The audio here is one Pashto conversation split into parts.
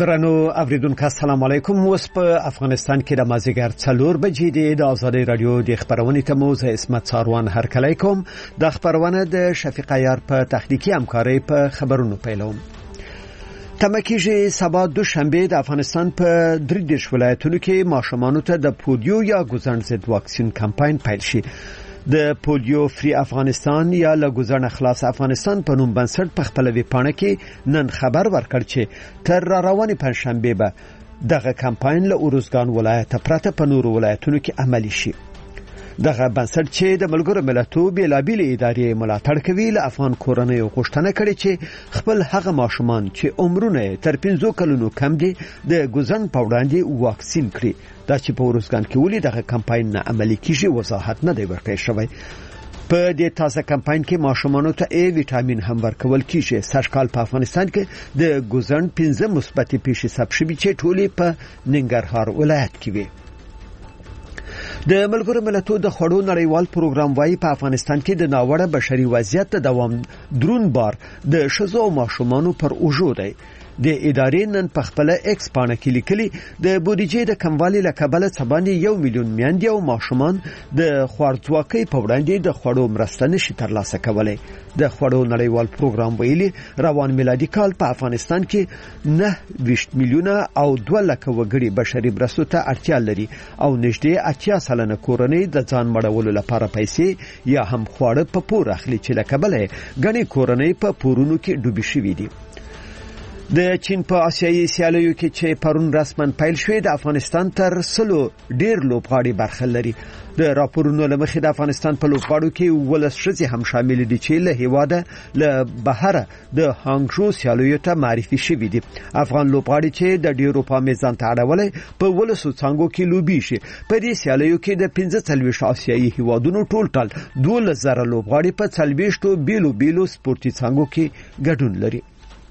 درنو اوریدونکو السلام علیکم. اوس په افغانستان کې د مازیګر 4 بجې د آزادۍ رادیو د خبرونې ته مو زه اسمت ساروان هرکلی کوم. د خبرونه د شفیق عیار په تخنیکی همکاري په خبرونو پیلوم. تمکیږي سبا دوشنبه د افغانستان په 3 ولایتونو کې ماشومانو ته د پولیو یا ګوزن ضد واکسین کمپاین پیل شي. د پولیو فری افغانستان یا لګوزن خلاص افغانستان په نوم بنسټ په خپل ویبپاڼه کې نن خبر ورکړ چې تر روانې پنځشنبه به دغه کمپاین له اروزګان ولایت پرته په نورو ولایتونو کې عملی شي. دغه بنسټ چې د ملګرو ملتونو بیلابېل ادارې ملاتړ کوي له افغان کورنیو غوښتنه کړې چې خپل هغه ماشومان چې عمرونه تر 15 کلونو کم دي د ګوزن په وړاندې واکسین کړي. دا چې په اروزګان کې ولې دغه کمپاین نه عملی کیږي وضاحت نه دی ورکړی شوی. په دې تازه کمپاین کې ماشومانو ته ای ویټامین هم ورکول کیږي. سږکال په افغانستان کې د ګوزن 15 مثبت پیښې ثبت شوې چې ټولې په ننګرهار ولایت کې وي. د ملګرو ملتونو د خوړو نړیوال پروګرام وايي په افغانستان کې د ناوړه بشري وضعیت د دوام درون بار د شذو او ماشومانو پر اوږو دی. د ادارې نن په خپل ایکس پاڼه کې لیکلي د بودیجې د کموالي له کبله سبانې 1 میلیون میندې او ماشومان د خوارځواکۍ په وړاندې د خوړو مرسته نشي ترلاسه کولای. د خوړو نړیوال پروګرام ویلي روان میلادي کال په افغانستان کې 9 میلیونه او 2 لک وګړي بشري مرستو ته اړتیا لري او نږدې 80% کورنۍ د ځان مړولو لپاره پیسې یا هم خواړه په پور اخلي چې له کبله غني کورنۍ په پورونو کې ډوبې شوې دي. د چین په آسیایي سیالیو کې چې پرون رسمن پیل شوې د افغانستان تر 100 ډیر لوبغاړي برخه لري. د راپورونو لمخې د افغانستان په لوبغاړو کې ولس شذي هم شامل دي چې له هیواده له بهره د هانګشو سیالیو ته معرفي شوي دي. افغان لوبغاړي چې د ډیرو په میزان ته اړولې په ولسو څنګه کې لوبي شي. په دې سیالیو کې د 15 آسیایي هیوادونو ټول 12,000 لوبغاړي په 40 بیلو سپورتي څنګه کې ګډون لري.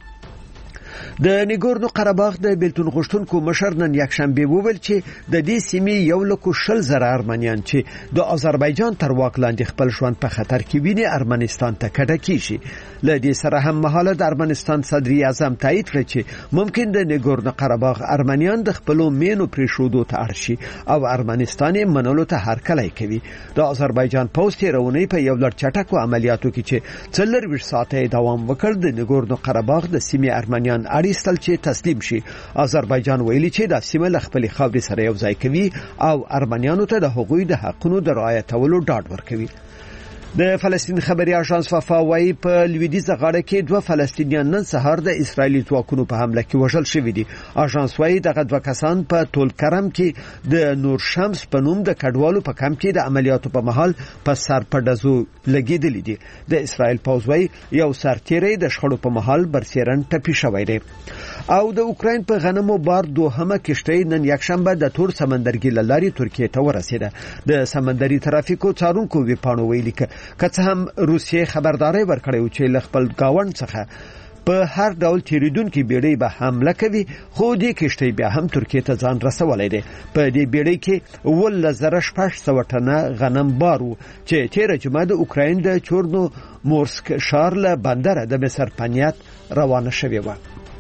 د نیګورنو قرهباغ د بیلتون غوښتونکو مشر نن یکشنبه وویل چې د دې سیمې 1,20,000 ارمنیان چې د آذربایجان تر واک لاندې خپل ژوند په خطر کې ویني ارمنستان ته کډه کیږي. له دې سره هم مهاله د ارمنستان صدر اعظم تایید کړ چې ممکن د نیګورنو قرهباغ ارمنیان د خپل مینو پریښودو ته ارشي او ارمنستان منلو ته هرکلی کوي. د آذربایجان پوسټ رونی په یو لړ چټکو عملیاتو کې چې 24 ساعته دوام وکړ د نیګورنو قرهباغ د سیمې ارمنیان اړیستل چې تسلیم شي. آذربایجان ویلي چې د سیمه له خپل خاورې سره یو ځای کوي او ارمنیانو ته د حقوقي د حقونو د رعایتولو ډاډ ورکوي. د فلسطین خبري اژانس وفا وايي په لویدیځه غاړه کې 2 فلسطینیان نن سهار د اسرایلی ځواکونو په حمله کې وژل شوي دي. اژانس وايي دغه 2 کسان په ټول کرم کې د نور شمس په نوم د کډوالو په کمپ کې د عملیاتو په مهال په سر په دزو لګیدلې دي. د اسرایل پوځ وايي یو سرتیری د شخړو په مهال برسیرن ټپي شوی دی. او د اوکراین په غنمو بار دوهمه کشتۍ نن یکشنبه د تور سمندرګي لارې ترکیه ته ورسېده. د سمندري ترافیکو څارونکو ویپاڼو ویلي که څه هم روسیې خبرداري ورکړې چې له خپل گاوند څخه په هر ډول تیریدونکو بیړۍ به حمله کوي، خو دې کشتۍ بیا هم ترکیه ته ځان رسولای دی. په دې بیړۍ کې 1,600 ټنه غنم بارو چې تیر جمعه د اوکراین د چورنو مورسک ښار له بندر د مصر په نیت روانه شوې و.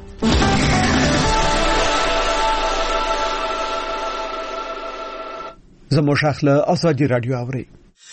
زموږ شخله آزادي رادیو اوري.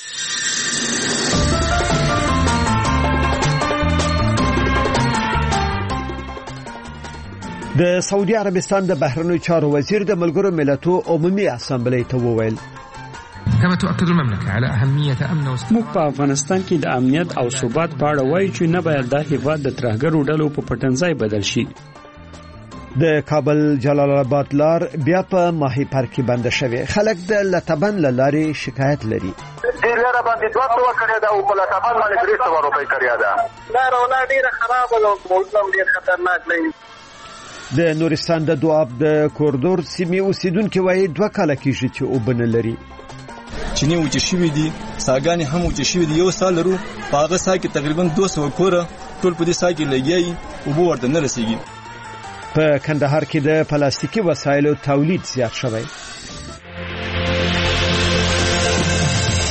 د سعودي عربستان د بهرنیو چارو وزیر د ملګرو ملتونو عمومي اسامبلې ته وویل كما تؤكد المملكة على أهمية أمن موږ په افغانستان کې د امنیت او ثبات په اړه وایو چې نه باید د هیواد د ترهګرو ډلو په پټنځای بدل شي. د کابل جلال آباد لار بیا په ماهی پر کې بند شوه. خلک د لتبن لارې شکایت لري. دې لاره باندې 200 کړی دا او په لتبن باندې 300 روپۍ کړی دا. لاره ډیره خراب او موږ ډیر خطرناک دی. د نورستان د دواب د کوریدور سیمې اوسیدونکو وایي 2 کال کېږي چې وبنه لري. چینی وچ شوی دي، ساګانی هم وچ شوی دي. یو سال ورو پاغه سا کې تقریبا 200 کوره ټول په دې سا کې لګي او بو ورته نه رسیږي. په کندهار کې د پلاستیکي وسایلو تولید زیات شوی.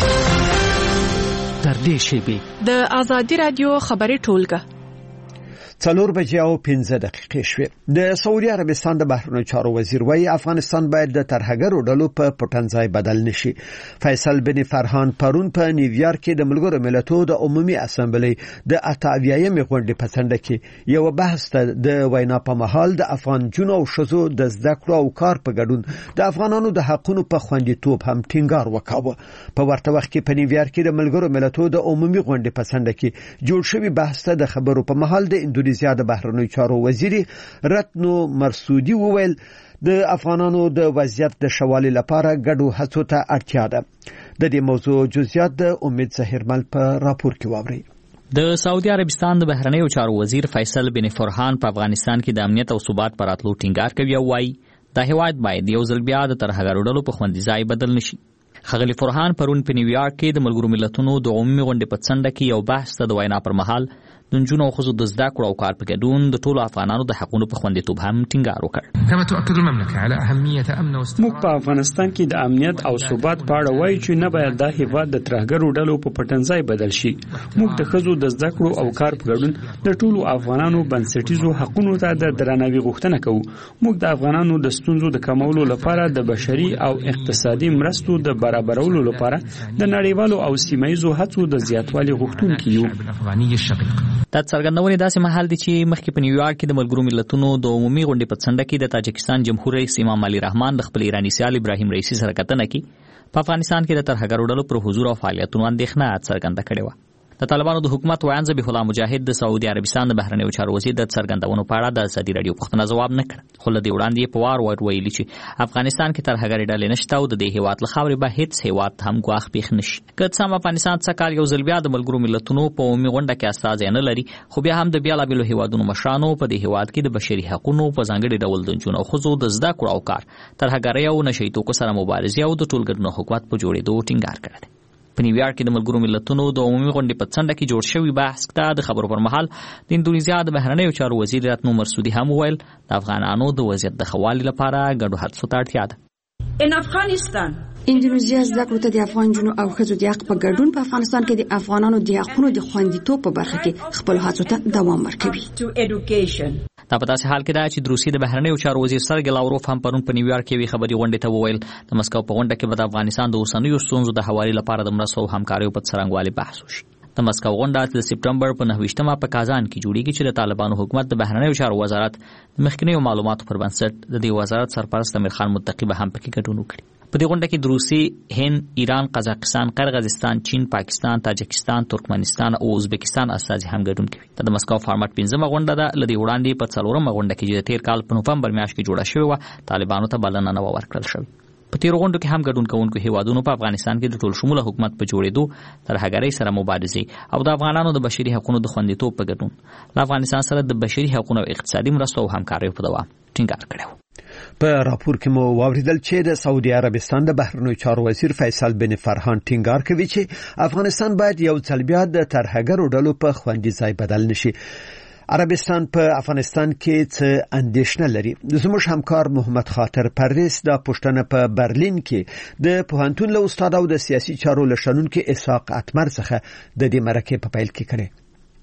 تر دې شی به د آزادی رادیو خبري ټولګه 4:15 شوه. د سعودي عربستان د بهرنیو چارو وزیر وایي افغانستان باید د ترهګرو ډلو په پټنځای بدل نشي. فیصل بن فرحان پرون په نیویارک کې د ملګرو ملتونو د عمومي اسامبلې د 88مې غونډې په څنډه کې یو بحث د وینا په مهال د افغان جنو او شذو د زده کړو او کار په ګډون د افغانانو د حقونو په خوندیتوب هم ټینګار وکاوه. په ورته وخت کې په نیویارک کې د ملګرو ملتونو د عمومي غونډې په څنډه کې جوړ شوی بحث ته د خبرو په مهال د اندونیزیا د بهرنیو چارو وزیر رتنو مرسودي وویل د افغانانو د وضعیت د شوالي لپاره ګډو هڅو ته اړتیا ده. د دې موضوع جزئیات د امید زهرمل په راپور کې واوري. د سعودي عربستان د بهرنیو چارو وزیر فیصل بن فرحان په افغانستان کې د امنیت او ثبات پر راتلو ټینګار کوي او وايي د هیواد باید یو ځل بیا د ترهګرو ډلو په خوندي ځای بدل نشي. خغلی فرحان پرون په نیویارک کې د ملګرو ملتونو د عمومي غونډې په څنډه کې یو بحث ته د وینا پر مهال د نجونو او ښځو د زده کړو او کار په ګډون د ټولو افغانانو د حقونو په خوندیتوب هم ټینګار وکړ. كما تؤكد المملكة على أهمية أمن واستقرار. موږ په افغانستان کې د امنیت او ثبات په اړه وایو چې نه باید د هیواد د ترهګرو ډلو په پټنځای بدل شي. موږ د ښځو د زده کړو او کار په ګډون د ټولو افغانانو بنسټیزو حقونو ته د درناوي غوښتنه کوو. موږ د افغانانو د ستونزو د کمولو لپاره د بشري او اقتصادي مرستو د برابرولو لپاره د نړیوالو او سیمایي هڅو د زیاتوالي غوښتونکي یو. دا څرګندونه داسې مهال دي چې مخکې په نیویارک کې د ملګرو ملتونو د عمومي غونډې په څنډه کې د تاجکستان جمهور رئیس امام علي رحمان د خپل ایرانی سیال ابراهیم رئیسی سره کتنه کې په افغانستان کې د ترهګرو ډلو پر حضور او فعالیتونو اندېښنه څرګنده کړې و. د طالبانو د حکومت ویان ذبیح الله مجاهد د سعودي عربستان د بهرنیو چارو وزیر د څرګندونو په اړه د ازادي رادیو پوښتنه ځواب نه کړ. خو له دې وړاندې په وار ویلي چې افغانستان کې ترهګري ډلې نشته او د دې هیواد له خاورې به هیڅ هیواد هم ګواښ پیښ نشي. که څه هم افغانستان څه کال یو ځل بیا د ملګرو ملتونو په عمومي غونډه کې استازي نه لري، خو بیا هم د بیلابیلو هیوادونو مشرانو په دې هیواد کې د بشري حقوقو په ځانګړي ډول د نجونو او ښځو د زده کړو او کار ترهګرۍ او نشي توکو سره مبارزه او د ټولګډو حکومت په جوړېدو ټینګار کړی. په نیویارک کې د ملګرو ملتونو د عمومي غونډې په څنډه کې جوړ شوی بحث ته د خبرو پر مهال د اندونیزیا د بهرنیو چارو وزیر رتنو مرسودي هم وویل د افغانانو د وضعیت د ښه والي لپاره ګډو هڅو ته اړتیا ده. اندونیزیا زده کړو ته د افغان جنو او ښځو د حق په ګډون په افغانستان کې د افغانانو د حقونو د خوندیتوب په برخه کې خپل هڅو ته دوام ورکوي. دا په داسې حال کې ده چې د روسیې د بهرنیو چارو وزیر سرګی لاوروف هم پرون په نیویارک کې خبري غونډې ته وویل د مسکو په غونډه کې به د افغانستان د اوسنیو ستونزو د حوالې لپاره د مرستو او همکاریو په څرنګوالي بحث وشي. د مسکو غونډه د سپټمبر په 9مه په کازان کې جوړیږي چې د طالبانو حکومت د بهرنیو چارو وزارت د مخکنیو معلوماتو پر بنسټ د دې وزارت سرپرست امیر خان متقی به هم پکې ګډون وکړي. په دې غونډه کې د روسي، هند، ایران، قزاقستان، قرغیزستان، چین، پاکستان، تاجکستان، ترکمنستان او ازبکستان استازي هم ګډون کوي. د مسکو فارمټ 15مه غونډه ده. لدې وړاندې په 4مه غونډه کې چې د تیر کال په نوفمبر میاشت کې جوړه شوې و طالبانو ته بلنه نه ورکړل شوې. په تیر غونډو کې هم ګډون کوونکو هیوادونو په افغانستان کې د ټول شموله حکومت په جوړېدو ترهګرۍ سره مبارزه او د افغانانو د بشري حقوقو د خوندیتوب په ګډون له افغانستان سره د بشري حقوقو او اقتصادي مرستو او همکاریو په دوام ټینګار کړی. په راپور کې مو واوریدل چې د سعودي عربستان د بهرنیو چارو وزیر فیصل بن فرحان ټینګار کوي چې افغانستان باید یو ځل بیا د ترهګرو ډلو په خوندي ځای بدل نشي. عربستان په افغانستان کې څه اندېښنه لري؟ زموږ همکار محمد خاطر پردیس دا پښتنه په برلین کې د پوهنتون له استاد او د سیاسي چارو لشنونکو اسحاق اتمر څخه د دې مرکه په پیل کې کړي.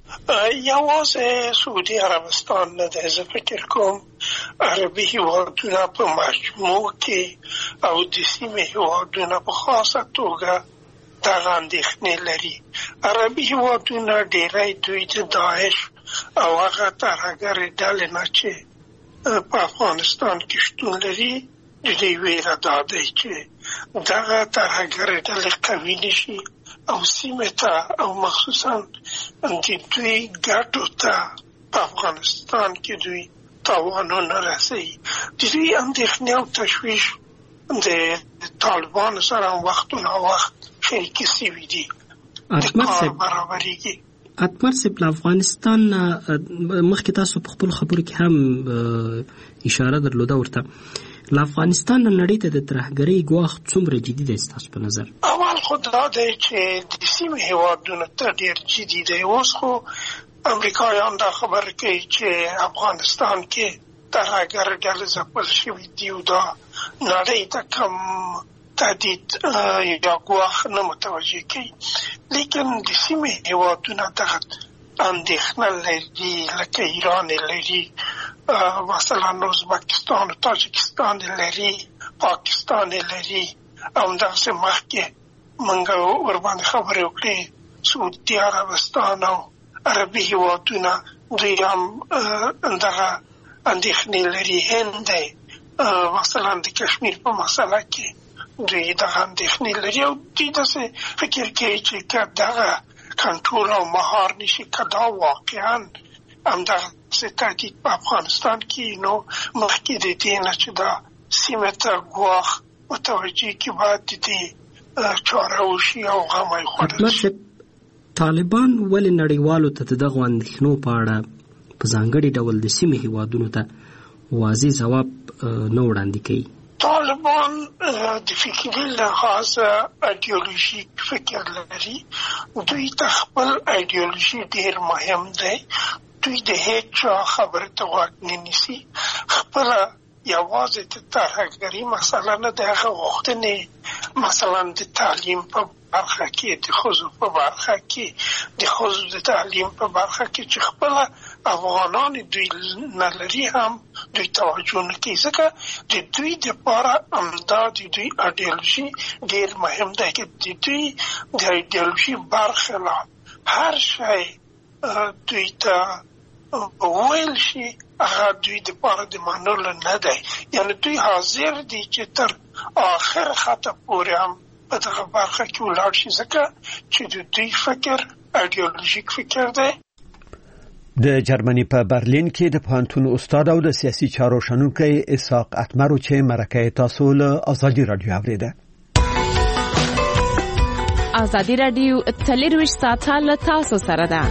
یوازې سعودي عربستان نه ده، زه فکر کوم عربي هیوادونه په مجموع کې او د سیمې هیوادونه په خاصه توګه دغه اندېښنې لري. عربي هیوادونه ډېری دوی د داعش او هغه ترهګرې ډلې نه چې په افغانستان کې شتون لري د دې ویره دا دی چې دغه ترهګرې ډلې قوي نشي او سیمه ته او مخصوصا د دوی ګټو ته په افغانستان کې دوی تاوانونه رسوي. د دوی اندېښنې او تشویش د طالبانو سره وختونه وخت شریکې سوي دي. د کار برابرېږي. اتمر صاحب له افغانستان مخکې تاسو په خپل خبرو کې هم اشاره درلوده ورته له افغانستان نړۍ ته د ترهګرۍ ګواښ څومره جدي دی ستاسو په نظر؟ اول خو دا دی چې د سیمې هیوادونو ته ډېر جدي دی. اوس خو امریکایان دا خبر کوي چې افغانستان کې ترهګر ډلې ځپل شوي دي او دا نړۍ ته کم تهدید یا ګواښ نه متوجه کوي. لیکن د سیمې هیوادونه دغه اندېښنه لري لکه ایران لري، مثلا ازبکستان و تاجکستان لري، پاکستان لري، همداسې مخکې موږ ورباندې خبرې وکړې سعودي عربستان او عربي هېوادونه دوی هم دغه اندېښنې لري. هند دی مثلا د کشمیر په مسله کې دوی دغه اندېښنې لري او دوی داسې فکر کوي چې که دغه کنټرول او مهار نشي، که دا واقعا همدغسې تهدید په افغانستان کې نو مخکې د دې نه چې دا سیمه ته ګواښ متوجه کې باید د دې چاره وشي او غم یې خوړل شي. طالبان ولې نړیوالو ته د دغو اندېښنو په اړه په ځانګړي ډول د سیمې هېوادونو ته واضح ځواب نه وړاندې کوي؟ طالبان د فکري لحاظه ایډیولوژیک فکر لري. دوی ته خپل ایډیولوژي ډېر مهم دی. دوی د هیڅ چا خبرې ته غوږ نه نیسي. خپله یوازې د ترهګري مسله نه د هغه غوښتنې مثلا د تعلیم په برخه کې، د ښځو په برخه کې، د ښځو د تعلیم په برخه کې چې خپله افغانان دوی نه لري هم دوی توجه نه کوي، ځکه د دوی دپاره همدا د دوی ایډیولوژي ډېر مهم دی که د دوی د ایډیولوژي برخلاف هر شی دوی ته وویل شي هغه دوی دپاره د منلو نه دی. یعنې دوی حاضر دي چې تر آخر خطه پورې هم په دغه برخه کې ولاړ شي، ځکه چې د دوی فکر ایډیولوژیک فکر دی. د جرمني په برلین کې د پوهنتون استاد او د سیاسي چارو شنونکی اسحاق اتمرو چې مرکه تاسو له ازادي رادیو اوریده. ازادي رادیو 24 ساعته له تاسو سره ده.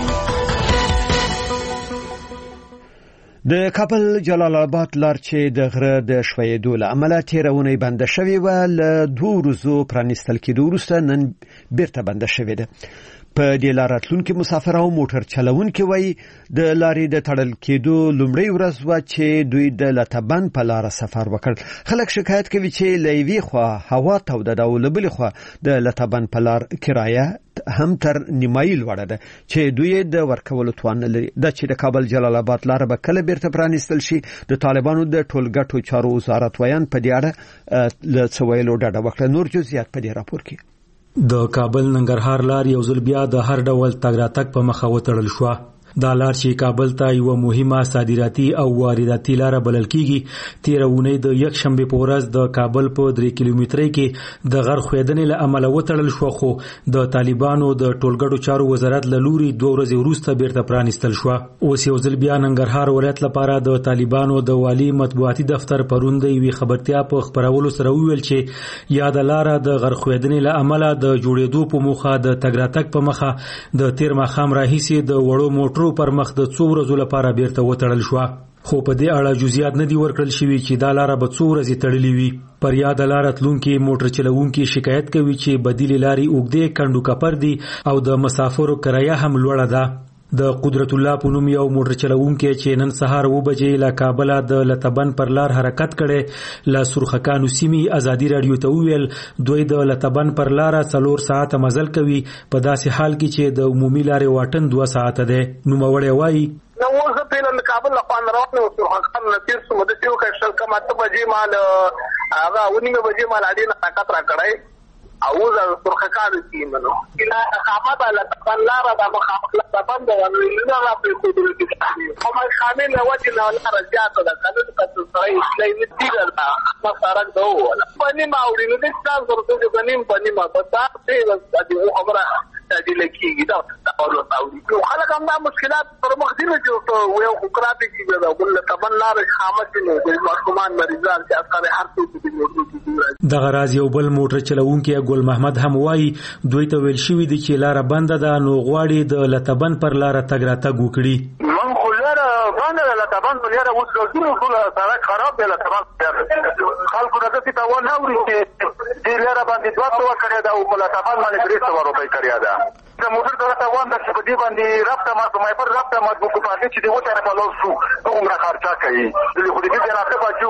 د کابل جلال آباد لار چې د غره د شویدو له امله تیرونه بنده شوې و له 2 ورځو پرانیستل کېدو وروسته نن بیرته بنده شوې ده. په دې لار راتلونکي مسافر او موټر چلونکي وایي د لارې د تړل کېدو لومړی ورځ و چې دوی د لطبن په لار سفر وکړ. خلک شکایت کوي چې له یوې خوا هوا توده ده او له بلې خوا د لطبن په لار کرایه هم تر نیمایي لوړه ده چې دوی د ورکولو توان نه لري. دا چې د کابل جلال آباد لار به کله بیرته پرانیستل شي، د طالبانو د ټولګټو چارو وزارت ویان په دې اړه له څه ویلو ډډه وکړه. نور جزئیات په دې راپور کې. د کابل ننګرهار لار یو ځل بیا د هر ډول تګ راتګ په مخه وتړل شو. دا لار چې کابل ته یو مهمه صادراتي او وارداتي لار بلل کیږي، تیرونه د یک شنبه په ورځ د کابل په 3 کیلومترۍ کې د غر خویدنې له امله وتړل شو، خو د طالبانو د ټولګړو چارو وزارت له لوري 2 ورځې وروسته بیرته پرانیستل شو. اوس یو ځل بیا ننګرهار ولایت لپاره د طالبانو د والی مطبوعاتي دفتر پروند یوې خبرتیا په خبرولو سره ویل چې یاد لار د غر خویدنې له امله د جوړېدو په موخه د تګ راتګ په مخه د تیر ماښام راهیسې د وړو موټرو پر مخ د 2 ورځو لپاره بیرته وتړل شو. خو په دې اړه جزئیات نه دی ورکړل شوی چې دا لار به 2 ورځې تړلې وي. پر یاد لار تلونکي موټر چلوونکي شکایت کوي چې بدیل لارې اوږدې کندو کپر دي او د مسافرو کرایه هم لوړه ده. د قدرت الله په نوم یو موټر چلوونکی چې نن سهار 2 بجې له کابل د لطبن پر لار حرکت کړي، له سرخکانو سیمې ازادي رادیو ته ویل دوی د لطبن پر لار 4 ساعت مزل کوي، په داسې حال کې چې د عمومي لارې واټن 2 ساعت ده. نوموړی وایي نو زه په کابل له خوان راوړم او سرخکان نه تیر سم د یو کښل کما ته بجې مال هغه ونیمه بجې مال اړین طاقت را کړای او زه سرخکان کیمنو کله خامات له لار د مخالفت لپاره د ونیمه را په کوډل کې او ما شامل وجه نه راځه ته د قانون په سره اسلامي دیګر دا مسارک دوه باندې ما اورینو د ستاسو ورته د غنیم باندې ما په تاسو د خبره د لکیږي دا اورو تاوري خلک هم دا مشکلات پر مخ دي چې یو خکرات کیږي دا بل تبن لار خامت نه د ماشومان مریضان چې اثر هر څه دي. د غراز یو بل موټر چلوونکی ګل محمد هم وایي دوی ته ویل شوی دی چې لار بنده ده، نو غواړي د لطبن پر لار تګ راتګ وکړي. من خو لار بنده ده طبعا ولر اوس ګورو ټول سړک خراب دی طبعا خلکو نه څه تاوان نه وري چې لر باندې 200 کړی دا او په طبعا باندې 300 روپۍ کړی دا د موټر د تاوان د څه په دې باندې رابطه ما پر رابطه ما په پاتې چې دی وته په لور شو عمره خرچه کوي د خو دې راته باجو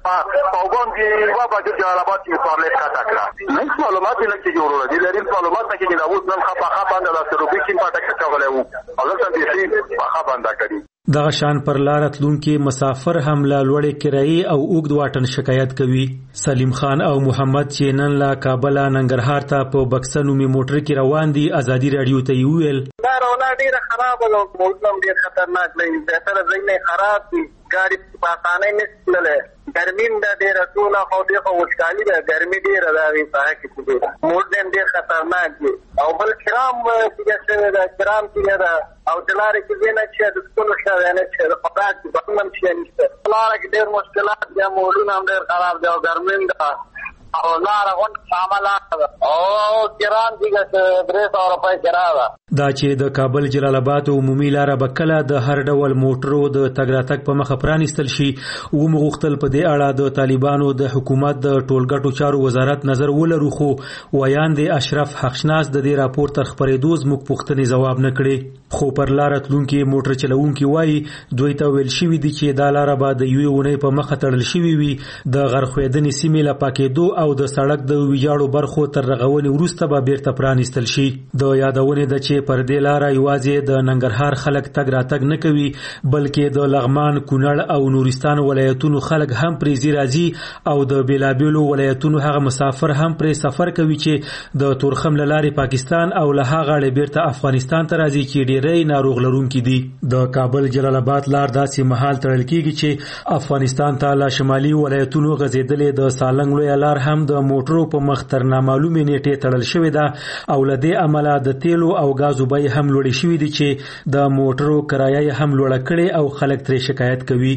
او باندې وا باجو جلالاباد کې پارلې کا تکړه نه معلومات نه کې جوړول دي لري معلومات نه کې دا اوس نن خپه باندې د سروبي کې پاتې کېږي او الله دې په باندې کوي دغه شان پر لار تلونکي مسافر هم لا لوړې کرایي او اوږد واټن شکایت کوي. سلیم خان او محمد چې نن لا کابل ننګرهار ته په بکسنو می موټر کې روان دي ازادي رادیو ته ویل دا رولا ډیره خراب او موسم ډیر خطرناک دی به تر ځینې خراب دي ګاډي په اسانه نشلله ګرمیم دا ډیره ټول خو دې خو وشکالي ده ګرمي ډیره دا وی په کې څه موټر ډیر خطرناک دي او بل کرام چې دا کرام کې دا او دلاره کې نه چې د ټول شاوې نه چې د خطرات په من شي نشته لاره کې ډیر مشکلات دي مولونه هم ډیر خراب دي او ګرمین دا او لاره غون عملات او کرام دي چې 300 روپۍ کرا دا چې د کابل جلال آباد عمومي لاره بکله د هر ډول موټرو د تګ راتګ په مخه پرانیستل شي او مغختل په دې اړه د طالبانو د حکومت د ټولګټو چارو وزارت نظر ولرو خو ویان د اشرف حقشناس د دې راپور تر خبرېدو زموږ پوښتنې ځواب نه کړي خو پر لار تلونکي موټر چلوونکي وایي دوی ته ویل شوی دی چې دا لاره به د یوې اونۍ په مخه تړل شوی وي د غرخویدنې سیمې له پاکېدو او د سړک د ویجاړو برخو تر رغونې وروسته به بیرته پرانیستل شي. د یادونې د چې پر دې لاره یوازې د ننګرهار خلک تګ راتګ نه کوي بلکې د لغمان، کونړ او نورستان ولایتونو خلک هم پرې راځي او د بیلابیلو ولایتونو هغه مسافر هم پرې سفر کوي چې د تورخم له لارې پاکستان او له هغه غاړې بیرته افغانستان ته راځي چې ډېری ناروغ لرونکي دي. د کابل جلال آباد لار داسې مهال تړل کیږي چې افغانستان ته له شمالي ولایتونو غځېدلې د سالنګ لویه لار هم د موټرو په مخ تر نامعلومې نیټې تړل شوې ده او له دې امله د تیلو او غازو بیې هم لوړې شوې دي چې د موټرو کرایه هم لوړه کړې او خلک ترې شکایت کوي.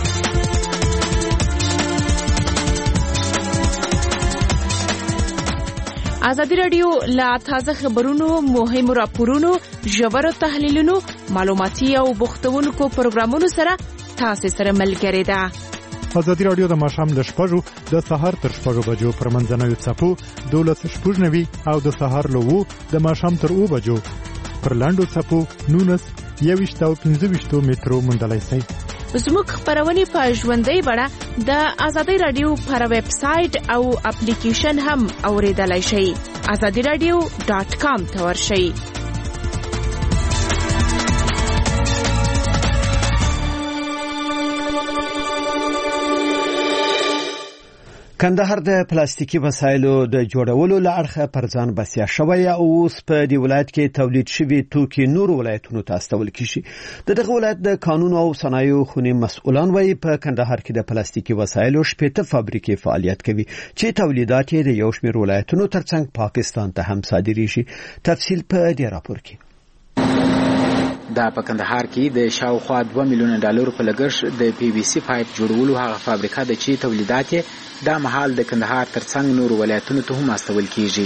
ازادي رادیو لا تازه خبرونو، مهمو راپورونو، ژورو تحلیلونو، معلوماتي او بوختونکو پروګرامونو سره تاسو سره ملګری ده. ازادي رادیو د ماښام له 6 د سهار تر 6 بجو پر منځنوي څپو 12:90 او د سهار له 2 د ماښام تر 2 بجو پر لاندو څپو 19 او 15 مترو مندلای شي. زموږ خبرونه په ژوندۍ بڼه د ازادي رادیو پر ویب سټ او اپلیکیشن هم اوریدلای شئ. azadiradio.com ته ورشئ. کندهار د پلاستیکي وسایلو د جوړولو لارښه پر ځان بسیا شوی او اوس په دی ولایت کې تولید شوی توکي نور ولایتونو ته استول کیږي. دغه ولایت د قانون او صنایعو خونې مسؤلان وایي په کندهار کې د پلاستیکي وسایلو 8 فابریکې فعالیت کوي چې تولیدات یې د یو شمېر ولایتونو ترڅنګ پاکستان ته هم صادریږي. تفصیل په دې راپور کې. دا په کندهار کې د شاوخوا 2 میلیون ډالر په لګښت د پی وی سی پایپ جوړولو هغه فابریکه ده چې تولیدات دا مهال د کندهار ترڅنګ نور ولایتونو ته هم استول کیږي.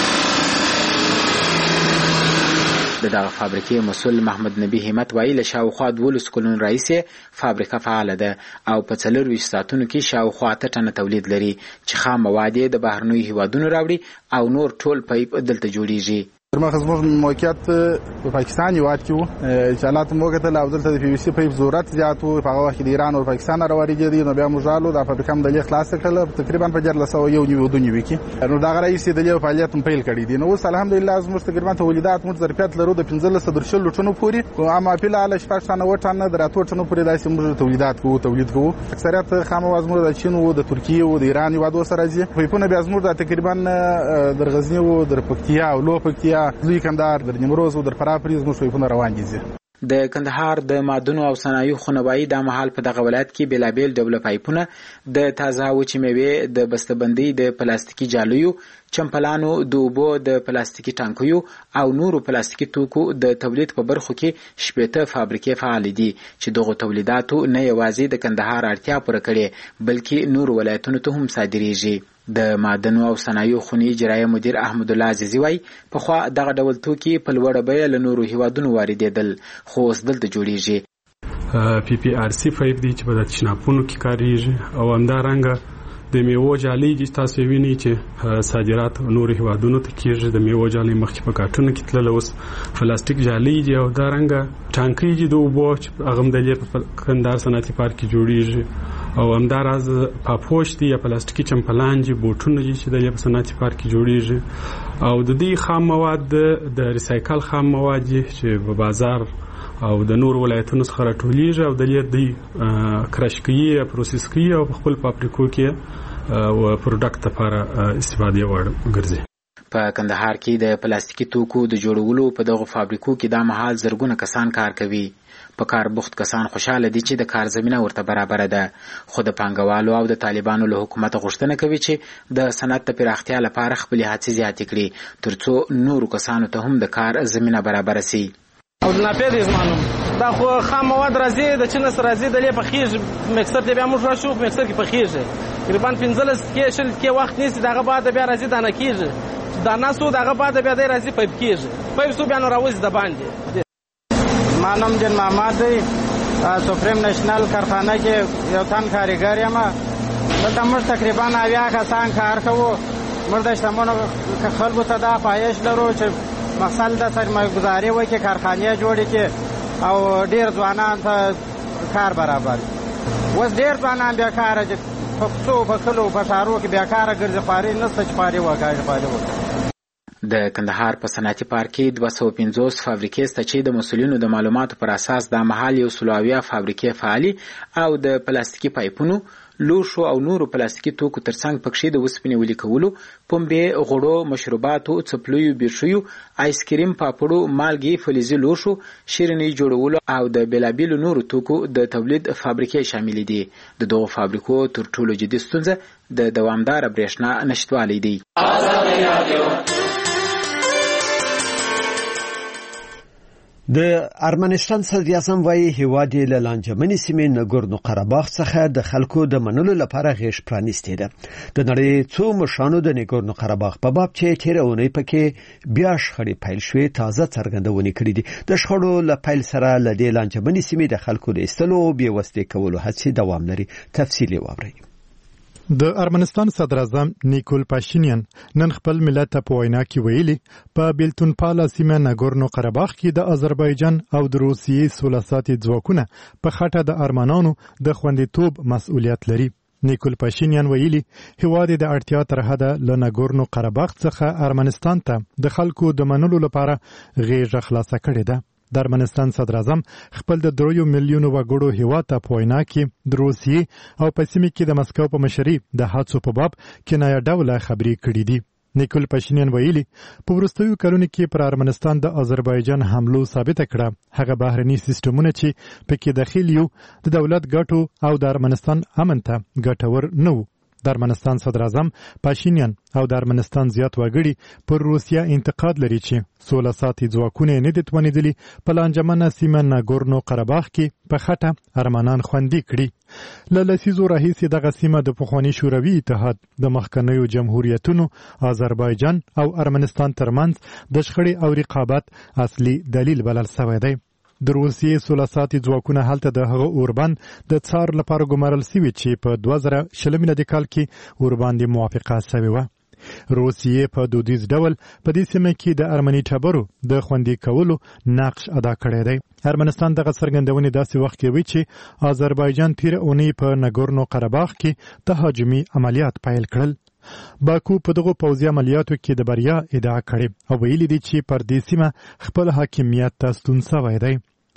دغه فابریکې مسؤل محمد نبی همت وایي له شاوخوا 12 کلونو راهیسې فابریکه فعال ده او په 24 ساعتونو کې شاوخوا 8 ټنه تولید لري چې خام مواد د بهرنیو هیوادونو راوړي او نور ټول پایپ دلته جوړیږي. مرخص زموږ موقعیت په پاکستان یو وخت کې چې حالات موږ ته لا دلته د پی وی سی پایپ ضرورت زیات وو. په هغه وخت د ایران او پاکستان راوړي دي نو بیا موږ جوړو د فابریکه د لیک خلاص کړل تقریبا په 1401 کې نو دا غړي چې د لیک فعالیت پیل کړي دي. نو اوس الحمدلله زموږ تقریبا تولیدات موږ ظرفیت لرو د 15 ټنو پورې او اما په لاله شپږ ټنه و ټنه دراتو ټنو پورې داسې موږ تولیدات کوو. اکثریت خام مواد د چین او د ترکیه او د ایران یو د سره دي. په پونه بیا زموږ تقریبا د غزنی او د پکتیا او لو پکتیا لوی کندهار د نیمروز او د فرافریز مو شویونه روان دي. د کندهار د مادونو او صنایعو خونوایی د محل په دغه ولایت کې بلابل ډول پایپونه د تازه وچې میوې د بسته‌بندۍ د پلاستیکي جالیو چمپلانو د اوبو د پلاستیکي ټانکیو او نورو پلاستیکي توکو د تولید په برخو کې 8 فابریکې فعال دي چې دغه تولیداتو نه یوازې د کندهار اړتیا پوره کړي بلکې نور ولایتونو ته هم صادریږي. د معدنو او صنایعو خونې اجرایي مدیر احمد الله عزیزی وایي پخوا دغه ډول توکي په لوړه بیه له نورو هیوادونو واردېدل خو اوس دلته جوړیږي. PPRC پایپ دی چې په د تشناپونو کې کاریږي او همدارنګه د میوو جالۍ چې تاسو وینئ چې صادرات نورو هیوادونو ته کېږي. د میوو جالۍ مخکې په کارټونه کې تلله، اوس پلاستیک جالۍ دي او همدارنګه ټانکۍ دي د اوبو چې هغه هم د دې په کندهار صنعتي پارک کې جوړېږي او همداراز پاپوش دي یا پلاستیکي چمپلان دي، بوټونه دي چې د دې په صنعتي پارک کې جوړېږي او د دې خام مواد د ریسایکل خام مواد دي چې په بازار او د نور ولایتونو څخه راټولیږي او د دې کرش کوي، پروسس کوي او په خپل فابریکو کې او پروډکټ لپاره استفاده وړ ګرځي. په کندهار کې د پلاستیکي توکو د جوړولو په دغه فابریکو کې د مهال زرګونه کسان کار کوي. په کار بوخت کسان خوشاله دي چې د کار زمينه ورته برابر ده، خو د پانګوالو او د طالبانو له حکومت غوښتنه کوي چې د صنعت د پراختیا لپاره خپل هڅې زیاتې کړي ترڅو نورو کسانو ته هم د کار زمينه برابر شي. او د ناپید زمانو دا خو خام مواد راځي د چین سره راځي د لې پخېږي مکسر ته بیا موږ راشو په مکسر کې پخېږي تقریبا 15 کې شل کې وخت نیسي دغه بعد بیا راځي دانه کېږي دانه سو دغه بعد بیا د راځي پایپ کېږي پایپ سو بیا نو راوځي د باندې. مانم جن محمد دی سپریم نېشنل کارخانه کې یو تن کاریګر یم. دلته موږ تقریبا 90 کسان کار کوو. موږ د شتمنو خلکو ته دا پایش لرو چې مقصد د سرمایه‌گذاري وکړي، کارخانې جوړې کړي او ډېر ځوانان ته کار برابر. اوس ډېر ځوانان بیکاره دي په کوڅو په کلو په ښارو کې بیکاره ګرځي، خواري نشته چې خواري وکړي. د کندهار په صنعتي پارک کې 250 فابریکې شته چې د مسؤلینو د معلوماتو پر اساس د محل یو سلوویه فابریکې فعالي او د پلاستیکي پایپونو، لوښو او نورو پلاستیکي توکو ترڅنګ پکښې د وسپنې ولې کولو، پنبې، غوړو، مشروباتو، څپلیو، بیرشیو، آیسکریم، پاپړو، مالګې، فلزي لوښو، شیرینۍ جوړولو او د بېلابېلو نورو توکو د تولید فابریکې شاملې دي. د دغو فابریکو تر ټولو جدي ستونزه د دوامداره برېښنا نشتوالی دی. د ارمنستان صدر اعظم وايي هیواد له لانجمنې سیمې نګورنو قرهباغ څخه د خلکو د منلو لپاره غیږ پرانیستې ده. د نړۍ څو مشرانو د نګورنو قرهباغ په باب چې تیر اونۍ پکې بیا شخړې پیل شوې تازه څرګندونې کړې دي. د شخړو له پیل سره له دې لانجمنې سیمې د خلکو د ایستلو او بېوسۍ کولو هڅې دوام لري. تفصیل واورئ. د ارمنستان صدر اعظم نیکول پاشینیان نن خپل ملت ته په وینا کې ویلي په بیلتون پاله سیمه نګورنو قرهباغ کې د آذربایجان او د روسیې سولساتي ځواکونه په خټه د ارمنانو د خوندیتوب مسؤلیت لري. نیکول پاشینیان ویلي هیواد د اړتیا تر حده له نګورنو قرهباغ څخه ارمنستان ته د خلکو د منلو لپاره غیږه خلاصه کړې ده. د ارمنستان صدر اعظم خپل د 3 میلیونو وګړو هیواد ته په وینا کې د روسیې او په سیمه کې د مسکو په مشرۍ د هڅو په باب کنایه ډوله خبرې کړې دي. نیکول پاشینیان ویلي په وروستیو کلونو کې پر ارمنستان د آذربایجان حملو ثابته کړه هغه بهرني سیستمونه چې پکې داخل یو د دولت ګټو او د ارمنستان امن ته ګټور نه وو. د ارمنستان صدر اعظم پاشینیان او د ارمنستان زیات وګړي پر روسیا انتقاد لري چې سولساتي ځواکونه نه دي توانیدلي په لانجمنه سیمه نګورنو قرهباغ کې په خټه ارمنان خوندي کړي. له لسیزو راهیسې دغه سیمه د پخواني شوروي اتحاد د مخکنیو جمهوریتونو آذربایجان او ارمنستان ترمنځ د شخړې او رقابت اصلي دلیل بلل شوی دی. د روسیې سولساتي ځواکونه هلته د هغه اوربند د څار لپاره ګمارل شوي چې په 2020 میلادي کال کې اوربند موافقه شوې وه. روسیې په دودیز ډول په دې سیمه کې د ارمني ټبرو د خوندي کولو نقش ادا کړی دی. ارمنستان دغه څرګندونې داسې وخت کوي چې آذربایجان تیر اونۍ په نګورنو قرهباغ کې تهاجمي عملیات پیل کړل. باکو په دغه پوځي عملیاتو کې د بریا ادعا کړې او ویلي دي چې پر دې سیمه خپل حاکمیت ته ستون شوی دی.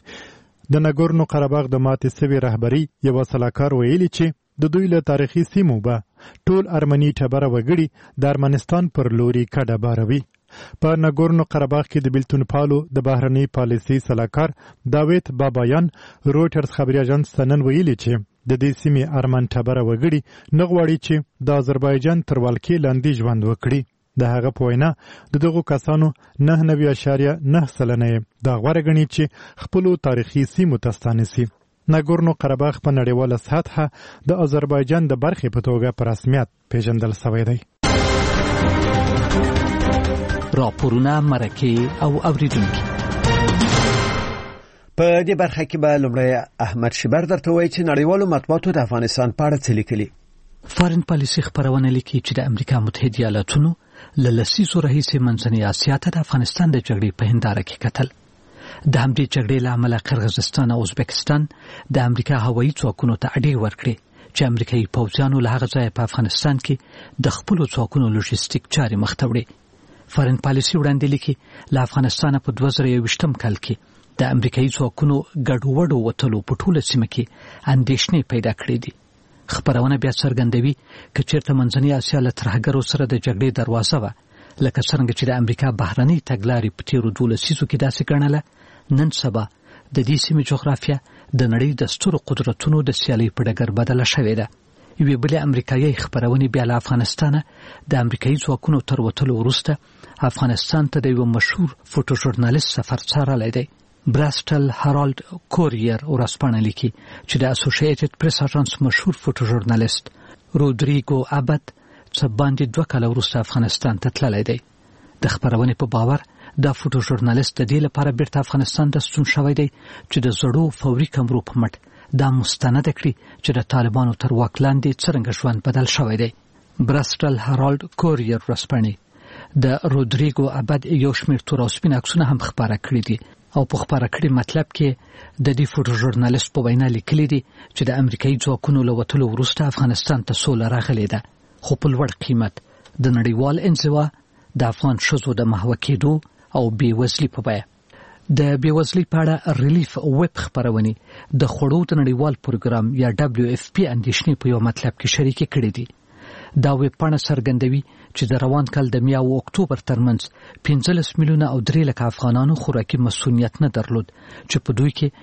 د نګورنو قرهباغ د ماتې سوي رهبري یو سلاکار ویلي چې د دوی له تاریخي سیمو به ټول ارمني ټبره وګړي د ارمنستان پر لوري کډه باروي. په نګورنو قرهباغ کې د بیلتون پالو د بهرنۍ پالیسۍ سلاکار داوید بابایان روټرز خبري اژانس ته نن ویلي چې د دې سیمې ارمن ټبره وګړي نه غواړي چې د آذربایجان تر ولکې لاندې ژوند وکړي. د هغه په وینا د دغو کسانو 9.9% دا غوره ګڼي چې خپلو تاریخي سیمو ته ستانسي. نګورنو قرهباغ په نړیواله سطحه د آذربایجان د برخې په توګه په رسمیت پیژندل شوی دی. راپورونه، مرکې او اوریدونکي په دې برخه کې به لومړی احمد شبر درته وایي چې نړیوالو مطبوعاتو د افغانستان په اړه څه لیکلي. فارن پالیسي خبرونه لیکي چې د امریکا متحده ایالاتونو له لسیزو راهیسې منځنۍ اسیا ته د افغانستان د جګړې په هنداره کې کتل. د همدې جګړې له امله قرغیزستان او ازبکستان د امریکا هوایي ځواکونو ته اډې ورکړې چې امریکایي پوځیانو له هغه ځایه په افغانستان کې د خپلو ځواکونو لوژیستیک چارې مخ ته وړې. فارن پالیسي وړاندې لیکي له افغانستانه په 2021 کال کې د امریکایي ځواکونو ګډوډو وتلو په ټوله سیمه کې اندېښنې پیدا کړې دي. خبرونه بیا څرګندوي چې چیرته منځنۍ اسیا له ترهګرو سره د جګړې دروازه وه، لکه څنګه چې د امریکا بهرنۍ تګلارې په تیرو 12 لسیزو کې داسې ګڼله، نن سبا د دې سیمې جغرافیه د نړۍ د سترو قدرتونو د سیالۍ په ډګر بدله شوې ده. یوې بلې امریکایي خبرونې بیا له افغانستانه د امریکایي ځواکونو تر وتلو وروسته افغانستان ته د یو مشهور فوټو ژورنالیست سفر څارلی دی. براسټل هارالد کوریر ورځپاڼه لیکي چې د اسوسییټډ پریس اژانس مشهور فوټو ژورنالیست رودریګو ابد څه باندې 2 کاله وروسته افغانستان ته تللی دی. د خبرونې په باور دا فوټو ژورنالیست د دې لپاره بیرته افغانستان ته ستون شوی دی چې د زړو فوري کمرو په مټ دا مستند کړي چې د طالبانو تر واک لاندې څرنګه ژوند بدل شوی دی. براسټل هارالد کوریر ورځپاڼې د رودریګو ابد یو شمېر تور او سپین عکسونه هم خپاره کړي دي او په خبره کړي مطلب کې د دې فوټو ژورنالیست په وینا لیکلي دي چې د امریکایي ځواکونو له وتلو وروسته افغانستان ته سوله راغلې ده، خو په لوړ قیمت د نړیوال انزوا، د افغان ښځو د محوه کېدو او بېوزلي په بیه. د بېوزلۍ په اړه ریلیف ویب خبرونې د خوړو د نړیوال پروګرام یا WFP اندېښنې په یو مطلب کې شریکې کړې دي. دا ویب پاڼه څرګندوي چې د روان کال د میا او اکتوبر ترمنځ 15 میلیونه او 3 لک افغانانو خوراکي مسؤلیت نه درلود چې په دوی کې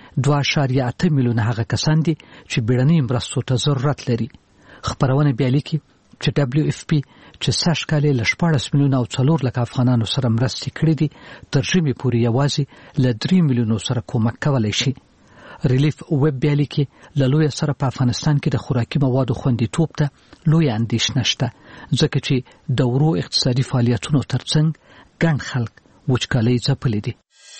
2.8 میلیونه هغه کسان دي چې بیړنۍ مرستو ته ضرورت لري. خبرونه بیا لیکي چې WFP چې سږ کال له 14 میلیونه او 4 لک افغانانو سره مرستې کړې دي تر ژمي پورې یوازې له 3 میلیونو سره کومک کولی شي. ریلیف ویب بیا لیکي له لوی سره په افغانستان کې د خوراکي موادو خوندیتوب ته لوی اندېښنه شته، ځکه چې د ورو اقتصادي فعالیتونو ترڅنګ ګڼ خلک وچکالۍ ځپلي دي.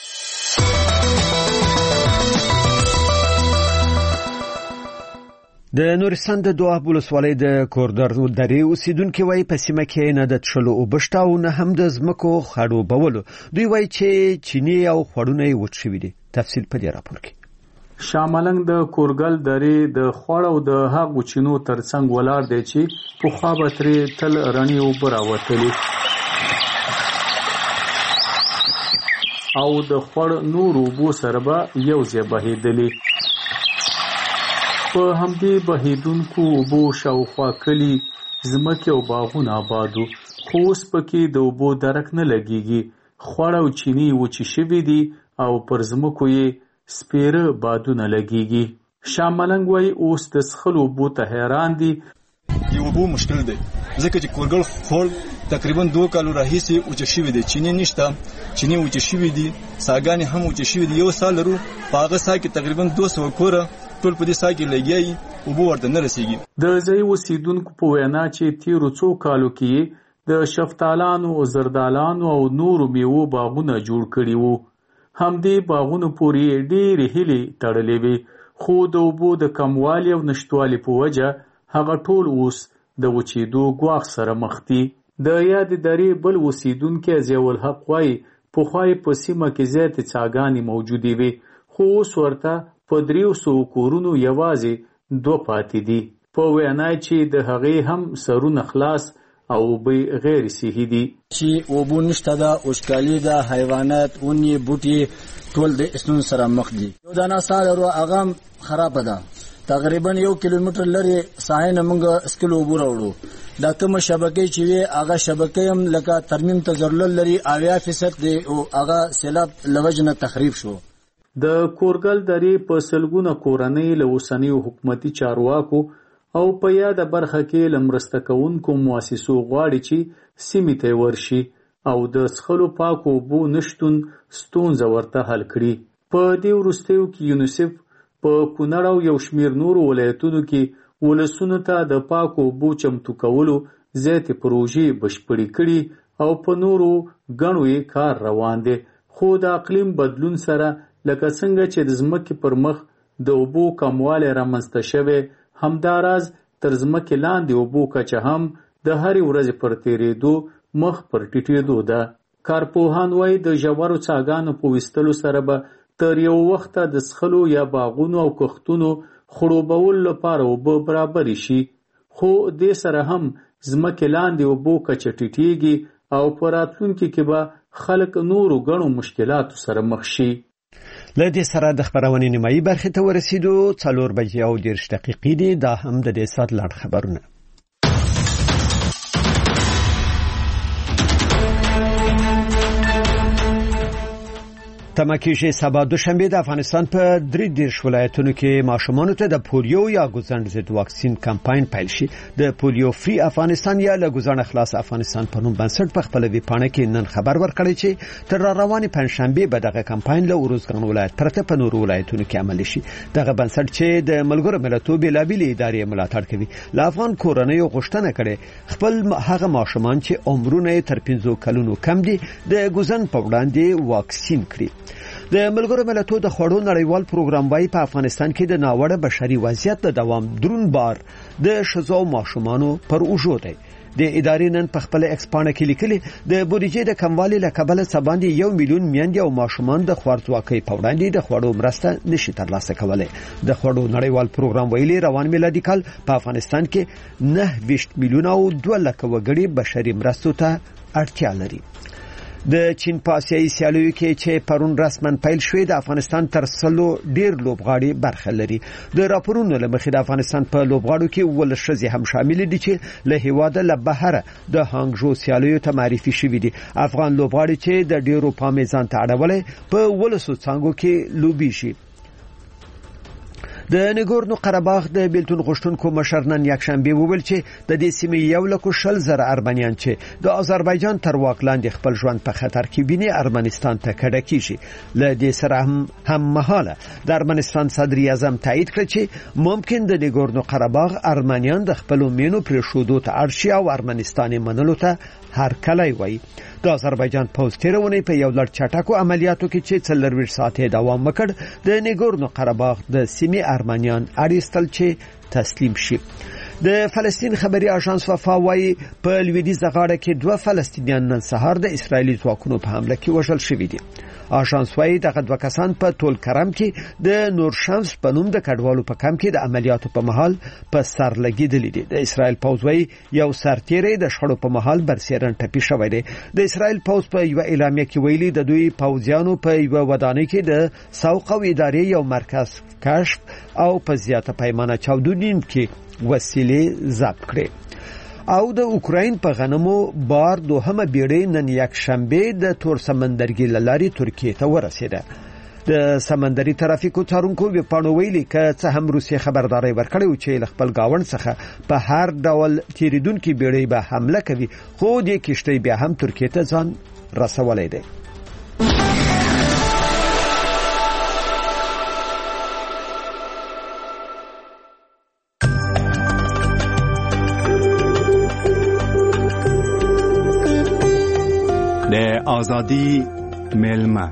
د نورستان د دواب ولسوالۍ د کوردر درې اوسیدونکو وایي په سیمه کې نه د څښلو اوبه شته او نه هم د ځمکو خړوبولو. دوی وایي چې چینی او خړونه یې وچ شوي دي. تفصیل په دې راپور کې. شاملنګ د کورګل درې د خوړ او د هغو چینو ترڅنګ ولاړ دی چې پخوا به ترې تل رڼې اوبه راوتلې او د خوړ نور اوبو سره به یو ځای بهېدلې. په همدې بهېدونکو اوبو شاوخوا کلي، ځمکې او باغونه آبادو، خو اوس پکې د اوبو درک نه لګېږي. خوړ او چینې وچې شوي دي او پر ځمکو یې سپیره بادونه لګېږي. شاملنګ وایي اوس د څښلو اوبو ته حیران دي. د اوبو مشکل دی ځکه چې کورګل خور تقریبا 2 کالو راهیسې وچه شوي دي. چینې نشته، چینې وچه شوي دي، ساګانې هم وچه شوي دي. 1 سال لرو په هغه سا کې تقریبا 200 کوره ټول په دې سا کې لګیایي، اوبه ورته نه رسېږي. د ځایي اوسیدونکو په وینا چې تیرو څو کالو کې د شفتالانو، زردالانو او نورو میوو باغونه جوړ کړي وو. همدې باغونو پورې ډېرې هیلې تړلې وې، خو د اوبو د کموالي او نشتوالي په وجه هغه ټول اوس د وچېدو ګواښ سره مخ دي. د یادې درې بل اوسیدونکی ضیاءالحق وایي پخوا یې په سیمه کې زیاتې څاګانې موجودې وې، خو اوس ورته په 300 کورونو یوازې 2 پاتې دي. په وینا چې د هغې هم سرونه خلاص او اوبه غیر صحي دي. چې اوبو نشته ده، وچکالي ده، حیوانات، ونې، بوټي ټول د اسنون سره مخ دي. یو دانه ساه لرو هغه خرابه ده. تقریبا 1 کیلومتر لرې ساحې نه موږ اسکل اوبه راوړو. دا کومه شبکې چې وي هغه شبکې هم لکه ترمیم ته ضرورت لري، 80% دی او هغه سیلاب لوجه نه تخریب شو. د کورګل درې په سلګونه کورنۍ له اوسنیو حکومتي چارواکو او په یاده برخه کې له مرسته کوونکو مؤسسو غواړي چې سیمې ته ورشي او د څښلو پاکو اوبو نشتون ستونزه ورته حل کړي. په دې وروستیو کې یونیسف په کونړ او یو شمېر نورو ولایتونو کې ولسونو ته د پاکو اوبو چمتو کولو زیاتې پروژې بشپړې کړي او په نورو ګڼو یې کار روان دی. خو د اقلیم بدلون سره لکه څنګه چې د ځمکې پر مخ د اوبو کموالی رامنځته شوی، همداراز تر ځمکې لاندې اوبو کچه هم د هرې ورځې پر تېرېدو مخ پر ټیټېدو ده. کارپوهان وایي د ژورو څاګانو په ویستلو سره به تر یو وخته د څښلو یا باغونو او کښتونو خړوبولو لپاره اوبه برابرې شي، خو دې سره هم ځمکې لاندې اوبو کچه ټیټېږي او په راتلونکي کې به خلک نورو ګڼو مشکلاتو سره مخ شي. له دې سره د خبرونې نیمایي برخې ته ورسېدو. 4:30 دي. دا هم د دې ساعت لاړ خبرونه. تمکیږي سبا دوشنبه د افغانستان په 33 ولایتونو کې ماشومانو ته د پولیو یا ګوزڼ ضد واکسین کمپاین پیل شي. د پولیو فری افغانستان یا له ګوزڼ خلاص افغانستان په نوم بنسټ په خپل ویب پاڼه کې نن خبر ورکړی چې تر روانې پنځشنبه به دغه کمپاین له ورځګان ولایت پرته په نورو ولایتونو کې عملي شي. دغه بنسټ چې د ملګرو ملتونو بېلابېلې ادارې ملاتړ کوي، له افغان کورنیو غوښتنه کړې خپل هغه ماشومان چې عمرونه تر 15 کلونو کم دي د ګوزڼ په وړاندې واکسین کړي. د ملګرو ملتونو د خوړو نړیوال پروګرام وايي په افغانستان کې د ناوړه بشري وضعیت د دوام درون بار د ښځو او ماشومانو پر اوږو دی. د ادارې نن په خپل ایکس پاڼه کې لیکلي د بودیجې د کموالي له کبله څه باندې 1 میلیون میندې او ماشومان د خوارځواکۍ په وړاندې د خوړو مرسته نشي ترلاسه کولای. د خوړو نړیوال پروګرام ویلي روان میلادي کال په افغانستان کې 9 میلیون او 2 لک وګړي بشري مرستو ته اړتیا لري. د چین په آسیایي سیالیو کې چې پرون رسماً پیل شوې د افغانستان تر سلو ډیر لوبغاړي برخه لري. د راپورونو له مخې د افغانستان په لوبغاړو کې ول ښځې هم شامل دي چې له هیواده له بهره د هانګژو سیالیو ته معرفي شوي دي. افغان لوبغاړي چې د ډیرو پامې ځان ته اړولې په ولسو څانګو کې لوبي شي. د نګورنو قرهباغ د بیلتون غوښتونکو مشر نن یکشنبه وویل چې د دې سیمې 1,000,000 ارمنیان چې د آذربایجان تر واک لاندې خپل ژوند په خطر کې ویني ارمنستان ته کډه کیږي. له دې سره هم مهاله د ارمنستان صدر اعظم تایید کړ چې ممکن د نګورنو قرهباغ ارمنیان د خپل مینو پر شودو ته ارشي او ارمنستان منلو ته هر کله وي. د آذربایجان پوز تیرونی په یو لړ چټکو عملیاتو کې چې 24 ساعته دوام وکړ د نګورنو قرهباغ د سیمې ارمنیان اړیستل چې تسلیم شي. د فلسطین خبري اژانس وفا وايي په لویدیځه غاړه کې 2 فلسطینیان نن سهار د اسرایلی ځواکونو په حمله کې وژل شوي دي. اژانس وايي دغه 2 کسان په ټول کرم کې د نور شمس په نوم د کډوالو په کمپ کې د عملیاتو په مهال په سر لګیدل دي. د اسرایل پوز وايي یو سرتیری د شړو په مهال برسېرن ټپي شوی دی. د اسرایل پوز په یو اعلامیه کې ویلي د دوی پوځیانو په یو ودانۍ کې د سوق او ادارې یو مرکز کشف او په زیاته پیمانه چاودنین کې وسیلې ضبط کړې. او د اوکراین په غنمو بار دوهمه بیړۍ نن یکشنبه د تور سمندرګي لارې ترکیه ته ورسېده. د سمندري ترافیکو څارونکو په پاڼو ویلي ک څه هم روسیه خبرداري ورکړې و چې خپل گاوند څخه په هر ډول تیریدونکو بیړۍ به حمله کوي، خو د کشتۍ بیا هم ترکیه ته ځان رسولای دی. د ازادي ملما.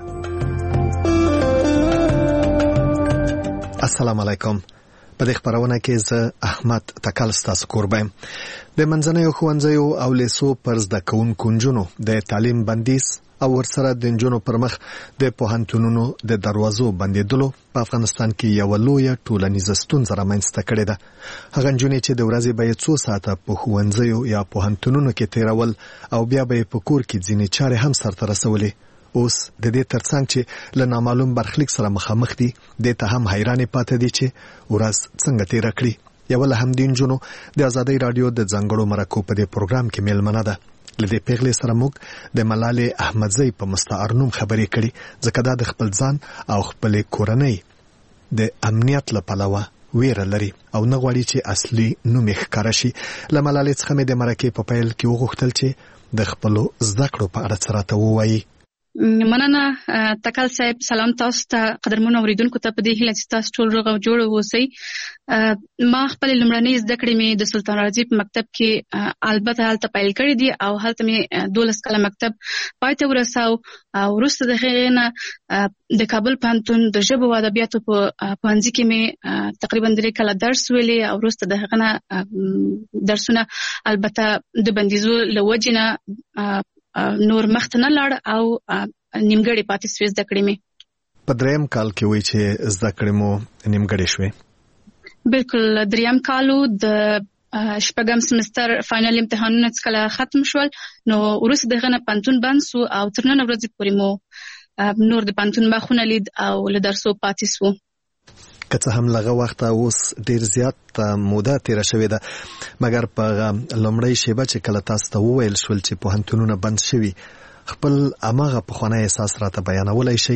السلام علیکم. په دې خبرونه کې زه احمد تکل ستاسو کوربم. د منځنیو ښوونځیو او لیسو پر زده کوونکو نجونو د تعلیم بندیز او ورسره د نجونو پر مخ د پوهنتونونو د دروازو بندیدلو په افغانستان کې یو لوی ټولنیزه ستونزه رامنځته کړې ده. هغه نجونې چې د ورځې به 2 ساعته په ښوونځیو یا پوهنتونونو کې تیرول او بیا به په کور کې ځینې چارې هم سرته رسولې، اوس د دې ترڅنګ چې له نامعلوم برخلیک سره مخامخ دي، د ته هم حیرانې پاتې دي چې ورځ څنګه تیر کړي. یو له هم دین جنو د آزادۍ رادیو د ځنګړو مرکو په دې پروګرام کې میلمنه ده. لدې پیغلې سره موږ د ملالې احمدزۍ په مستعار نوم خبرې کړې، ځکه دا د خپل ځان او خپل کورنۍ د امنیت لپاره ویره لري او نه غواړي چې اصلي نوم یې ښکاره شي. له ملالې څخه مې د مرکې په پیل کې وغوښتل چې د خپل زده کړو په اړه څه راته ووایي. مننه تکل صاحب. سلام تاسو ته قدرمن اوریدونکو ته په دې هیله چې تاسو ټول روغ او جوړ اوسئ. ما خپل لومړنۍ زده کړې مې د سلطان راځي په مکتب کې البته هلته پیل کړې دي او هلته مې 12 کاله مکتب پای ته ورساو. وروسته د هغې نه د کابل پوهنتون د ژبو او ادبیاتو په پوهنځي کې مې تقریبا 3 کاله درس ویلې او وروسته د هغه نه درسونه البته د بندیزو له وجې نه نور مخته نه لاړ او نیمګړې پاتې سوې زده کړې مې. په 3م کال کې وایي چې زده کړې مو نیمګړې شوې؟ بالکل 3م کالو د 8م سمستر فاینل امتحانونه څکله ختم شول نو وروسته دغه نه پوهنتون بند سو او تر نن ورځې پورې مو نور د پوهنتون مخونه لید او له درسو پاتې سو. که څه هم لغه وخت اوس ډیر زیات موده تیر شوې ده مګر په لومړی شیبه چې کله تاسو ته وویل شول چې پوهنتونونه بند شوي خپل اماغه پخوانی احساس راته بیانولای شئ؟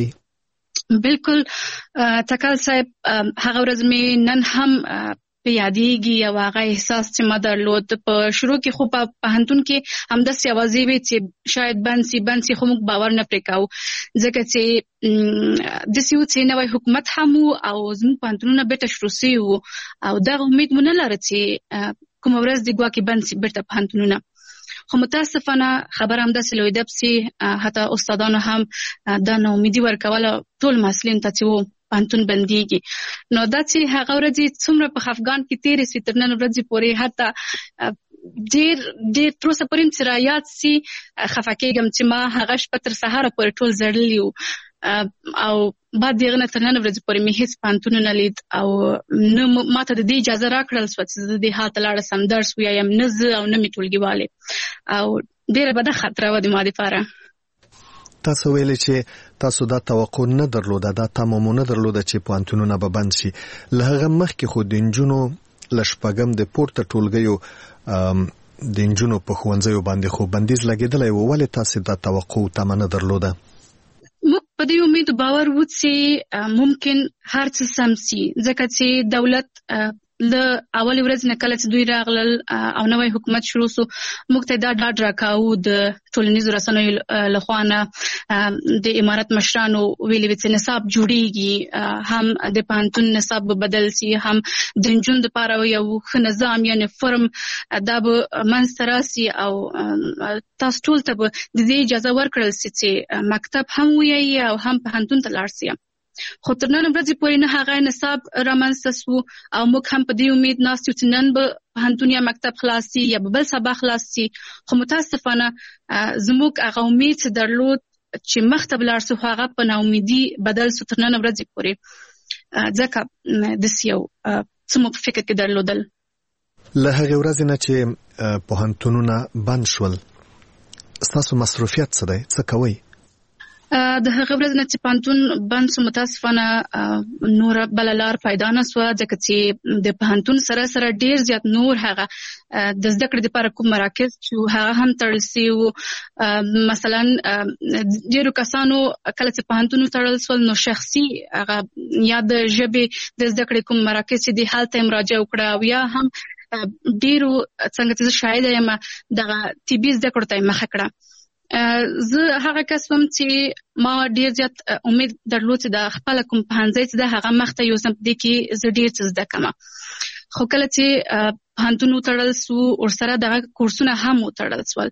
بالکل تکل صاحب، هغه ورځ مې نن هم په یادېږي او هغه احساس چې ما درلود. په شروع کې خو په پوهنتون کې همداسې اوازې وې چې شاید بند سي خو موږ باور نه پرې کوو ځکه چې داسې و چې نوی حکومت هم و او زموږ پوهنتونونه بیرته شروع سوي وو او دغه امید مو نه لره چې کومه ورځ د ګواکې بند سي بیرته پوهنتونونه. خو متاسفانه خبر همداسې لویده پسې حتی استادانو هم دا ناامیدي ورکوله ټول محصلینو ته چې و پوهنتون بندېږي. نو دا چې هغه ورځې څومره په خفګان کې تېرې سوې تر نن ورځې پورې حتی ډېر تر اوسه پورې چې رایاد سي خفه کېږم چې ما هغه شپه تر سهاره پورې ټول زړلي وو او بعد دغه نه تر نن ورځې پورې مې هېڅ پوهنتون نه لید او نه ماته د دې اجازه راکړل سوه چې زه د دې حال ته لاړه سم درس ووایم، نه زه او نه مې ټولګیوالې او ډېره بده خطره وه د ما دپاره. تاسو ویلې چې تاسو دا توقع نه درلوده، دا تمه مو نه درلوده چې پوهنتونونه به بند شي. له هغه مخکې خو د نجونو له 8م د پورته ټولګیو د نجونو په ښوونځیو باندې خو بندیز لګېدلی و، ولې تاسو دا توقع او تمه نه درلوده؟ موږ په دې امید باور وو چې ممکن هر څه سم سي ځکه چې دولت له اول ورځ نه کله چې دوی راغلل او نوی حکومت شروع سو موږ ته دا ډاډ راکاوه د ټولنیزو رسنیو لخوا نه د امارت مشرانو ویلي چې نصاب جوړیږي، هم د پوهنتون نصاب به بدل سي، هم د نجونو دپاره یو ښه نظام یعنې فرم دا به منځته راسي او تاسو ټول ته به د دې اجازه ورکړل سي چې مکتب هم ووایي او هم پوهنتون ته لاړ سي. خو تر نن ورځې پورې نه هغه نصاب رامنځته سو او موږ هم په دې امید ناست یو چې نن به پوهنتون یا مکتب خلاص سي یا به بل سبا خلاص سي. خو متاسفانه زموږ هغه امید چې درلود چې مخته به لاړ سو هغه په ناامیدي بدل سو تر نن ورځې پورې ځکه داسې یو څه مو په فکر کې درلودل. له هغې ورځې نه چې پوهنتونونه بند شول ستاسو مصروفیت څه دی؟ څه کوئ؟ د هغه ورځ نه چې پوهنتون بند سو متاسفانه نور بله لار پیدا نه سوه ځکه چې د پوهنتون سره سره ډېر زیات نور هغه د زده کړې دپاره کوم مراکز چې هغه هم تړل سوي وو. مثلا ډېرو کسانو کله چې پوهنتون وتړل سول نو شخصي هغه یا د ژبې د زده کړې کوم مراکز چې دې هلته یې مراجعه وکړه او یا هم ډېرو څنګه چې زه شاهده یم دغه طبي زده کړو ته یې مخه کړه. زه هغه کس وم چې ما ډېر زیات امید درلود چې د خپله کوم پوهنځی چې ده هغه مخته یوسم په دې کې زه ډېر څه زده کړم. خو کله چې پوهنتون وتړل سو ورسره دغه کورسونه هم وتړل سول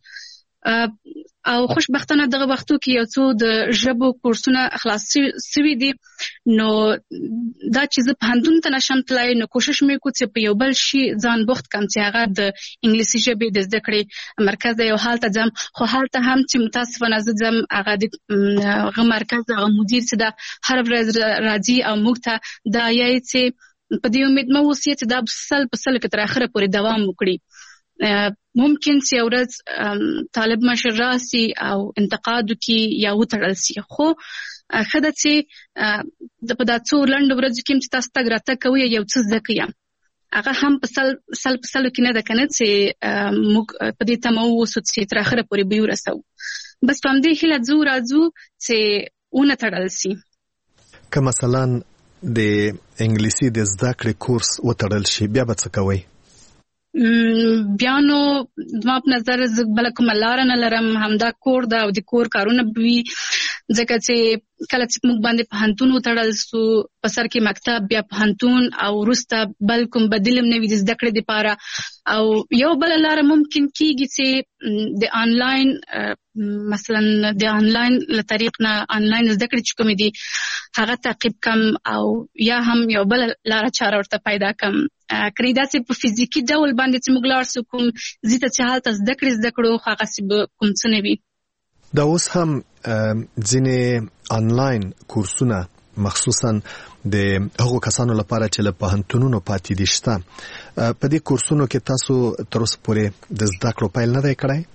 او خوشبختانه دغه وختو کې یو څو د ژبو کورسونه خلاص سوي دي نو دا چې زه پوهنتون ته نشم تللی نو کوشش مې وکړو چې په یو بل شي ځان بوخت کړم چې هغه د انګلیسي ژبې د زده کړې مرکز دی او هلته ځم. خو هلته هم چې متاسفانه زه ځم هغه د هغه مرکز هغه مدیر چې دا هر ورځ راځي او موږ ته دا یایي چې په دې امید مه اوسئ چې دا سل په سل کې تر اخره پورې دوام وکړي. ممکن چې یو ورځ طالب مشر راسي او انتقاد وکړي یا وتړل سي، خو ښه ده چې په دا څو لنډو ورځو کې چې تاسو تګ راتګ کوئ یو څه زده کړئ هغه هم په سل په سلو کې نه ده که نه چې موږ په دې تمه واوسو چې تر اخره پورې به یې ورسوو. بس په همدې هیله ځو راځو چې ونه تړل سي. که مثلا د انګلیسي د زده کړې کورس وتړل شي بیا به څه کوئ؟ بیا نو زما په نظر زه بله کومه لاره نه لرم، همدا کور ده او د کور کارونه به وي ځکه چې کله چې موږ باندې پوهنتون وتړل سو په سر کې مکتب بیا پوهنتون او وروسته بل کوم بدیل نه وي د زده کړې لپاره او یو بل لار ممکن کیږي چې د آنلاین مثلا د آنلاین له طریق نه آنلاین زده کړې چې کوم دي هغه تعقیب کم او یا هم یو بل لار چاره ورته پیدا کم کړي دا چې په فزیکی ډول باندې چې موږ لار سو کوم زیته چې حالت زده کړو هغه چې کوم څه نه وي دا اوس هم ځینې آنلاین کورسونه مخصوصا د هغو کسانو لپاره چې له پوهنتونونو پاتې دي شته په دې کورسونو کې تاسو تر اوسه پورې د زده کړو پیل نه دی کړی؟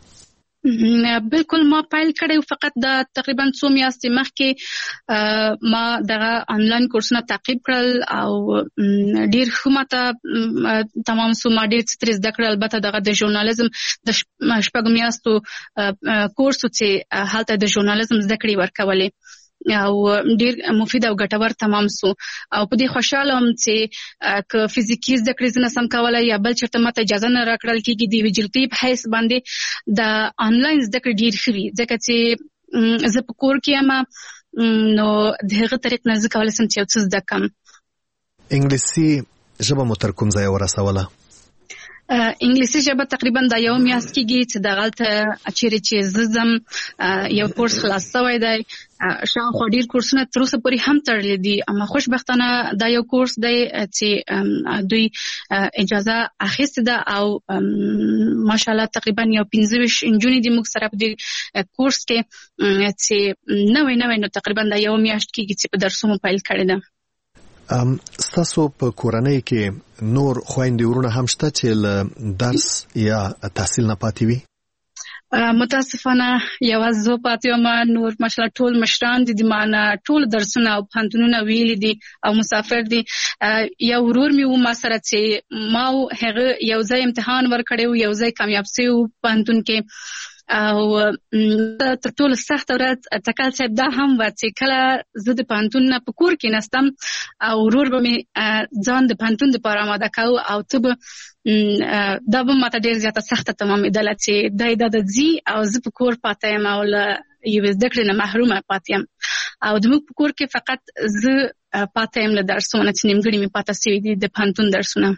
بالکل ما پیل کړی فقط دا تقریبا 2 میاشتې مخکې ما دغه آنلاین کورسونه تعقیب کړل او ډیر ښه ماته تمام سو ما ډیر ستر زده کړل البته دغه د ژورنالیزم د 6 میاشتو کورس چې هلته د ژورنالیزم زده کړې ورکولې او ډیر مفید او ګټور تمام سو او په دې خوشاله هم چې ک فزیکی زده کړې نه سم کولای یا بل چرته ماته اجازه نه راکړل کېږي د ویجلټی په حیث باندې د آنلاین زده کړې ډیر ښه وي ځکه چې زه په کور کې یم نو دغه طریق نه زه کولای سم چې څه زده کم. انګلیسي ژبه مو تر کوم ځای ورسوله؟ انګلیسي ژبه تقریبا د یو میاشت کېږي چې دغلته چیرې چې زم یو کورس خلاص شوی دی شاوخوا ډیر کورسونه تر اوسه پورې هم تړلي دي اما خوشبختانه دا یو کورس دی چې دوی اجازه اخیستې ده او ماشاءالله تقریبا یو 15 انجونې د موږ سره په دې کورس کې چې نوې نو تقریبا د یو میاشت کېږي چې په درسونو پیل کړی ده. ستاسو په کورنۍ کې نور خويندې ورونه هم شته چې له درس یا تحصیل نه پاتې وي؟ متاسفانه یوازې زه پاتې یم نور ماشاءالله ټول مشران دي د معنا ټول درسونه او پوهنتونونه ویلي دي او مسافر دي یو ورور مې و ما سره چې ما هغه یو ځای امتحان ورکړی یو ځای کامیاب شو پوهنتون کې او تر ټولو سخت ورځ تکل صاحب دا هم و چې کله زه د پوهنتون نه په کور کې نستم او ورور به مې ځان د پوهنتون لپاره آماده کوو او ته به دا به ماته ډېر زیاته سخته تمامېدله چې دا د ځي او زه په کور پاتې یم او له یوې زده کړې نه محرومه پاتې یم او زموږ په کور کې فقط زه پاتې یم له درسونه چې نیمګړي مې پاته سوي دي د پوهنتون درسونه.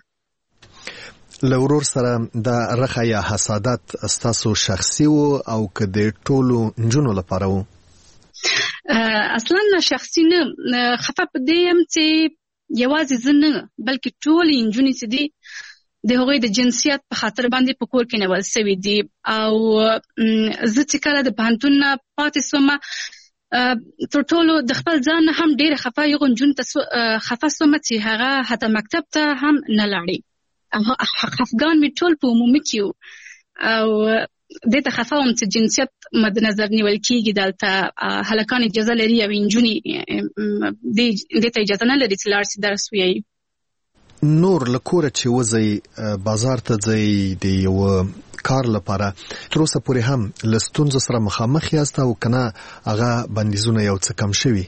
له ورور سره د رخه یا حسادت ستاسو شخصي وو او که د ټولو نجونو لپاره وو؟ اصلا شخصي نه خفه په دې یم چې یوازې زه نه بلکې ټولې نجونې چې دي د هغوی د جنسیت په خاطر باندې په کور کې نیول سوي دي او زه چې کله د پوهنتون نه پاتې سومه تر ټولو د خپل ځان نه هم ډېره خفه یغو نجونو ته خفه سومه چې هغه حتی مکتب ته هم نه لاړې خفګان می ټول په عمومي کې او د ته خفاوم چې جنسیت مد نظر نیول کېږي دلته هلکان اجازه لري او نجونې د ته اجازه نه لري چې لاړ شي درس ووایي. نور له کوره چې وځئ بازار ته ځئ د یو کار لپاره تر اوسه پورې هم له ستونزو سره مخامخ یاست او کنه هغه بندیزونه یو څه کم شوي؟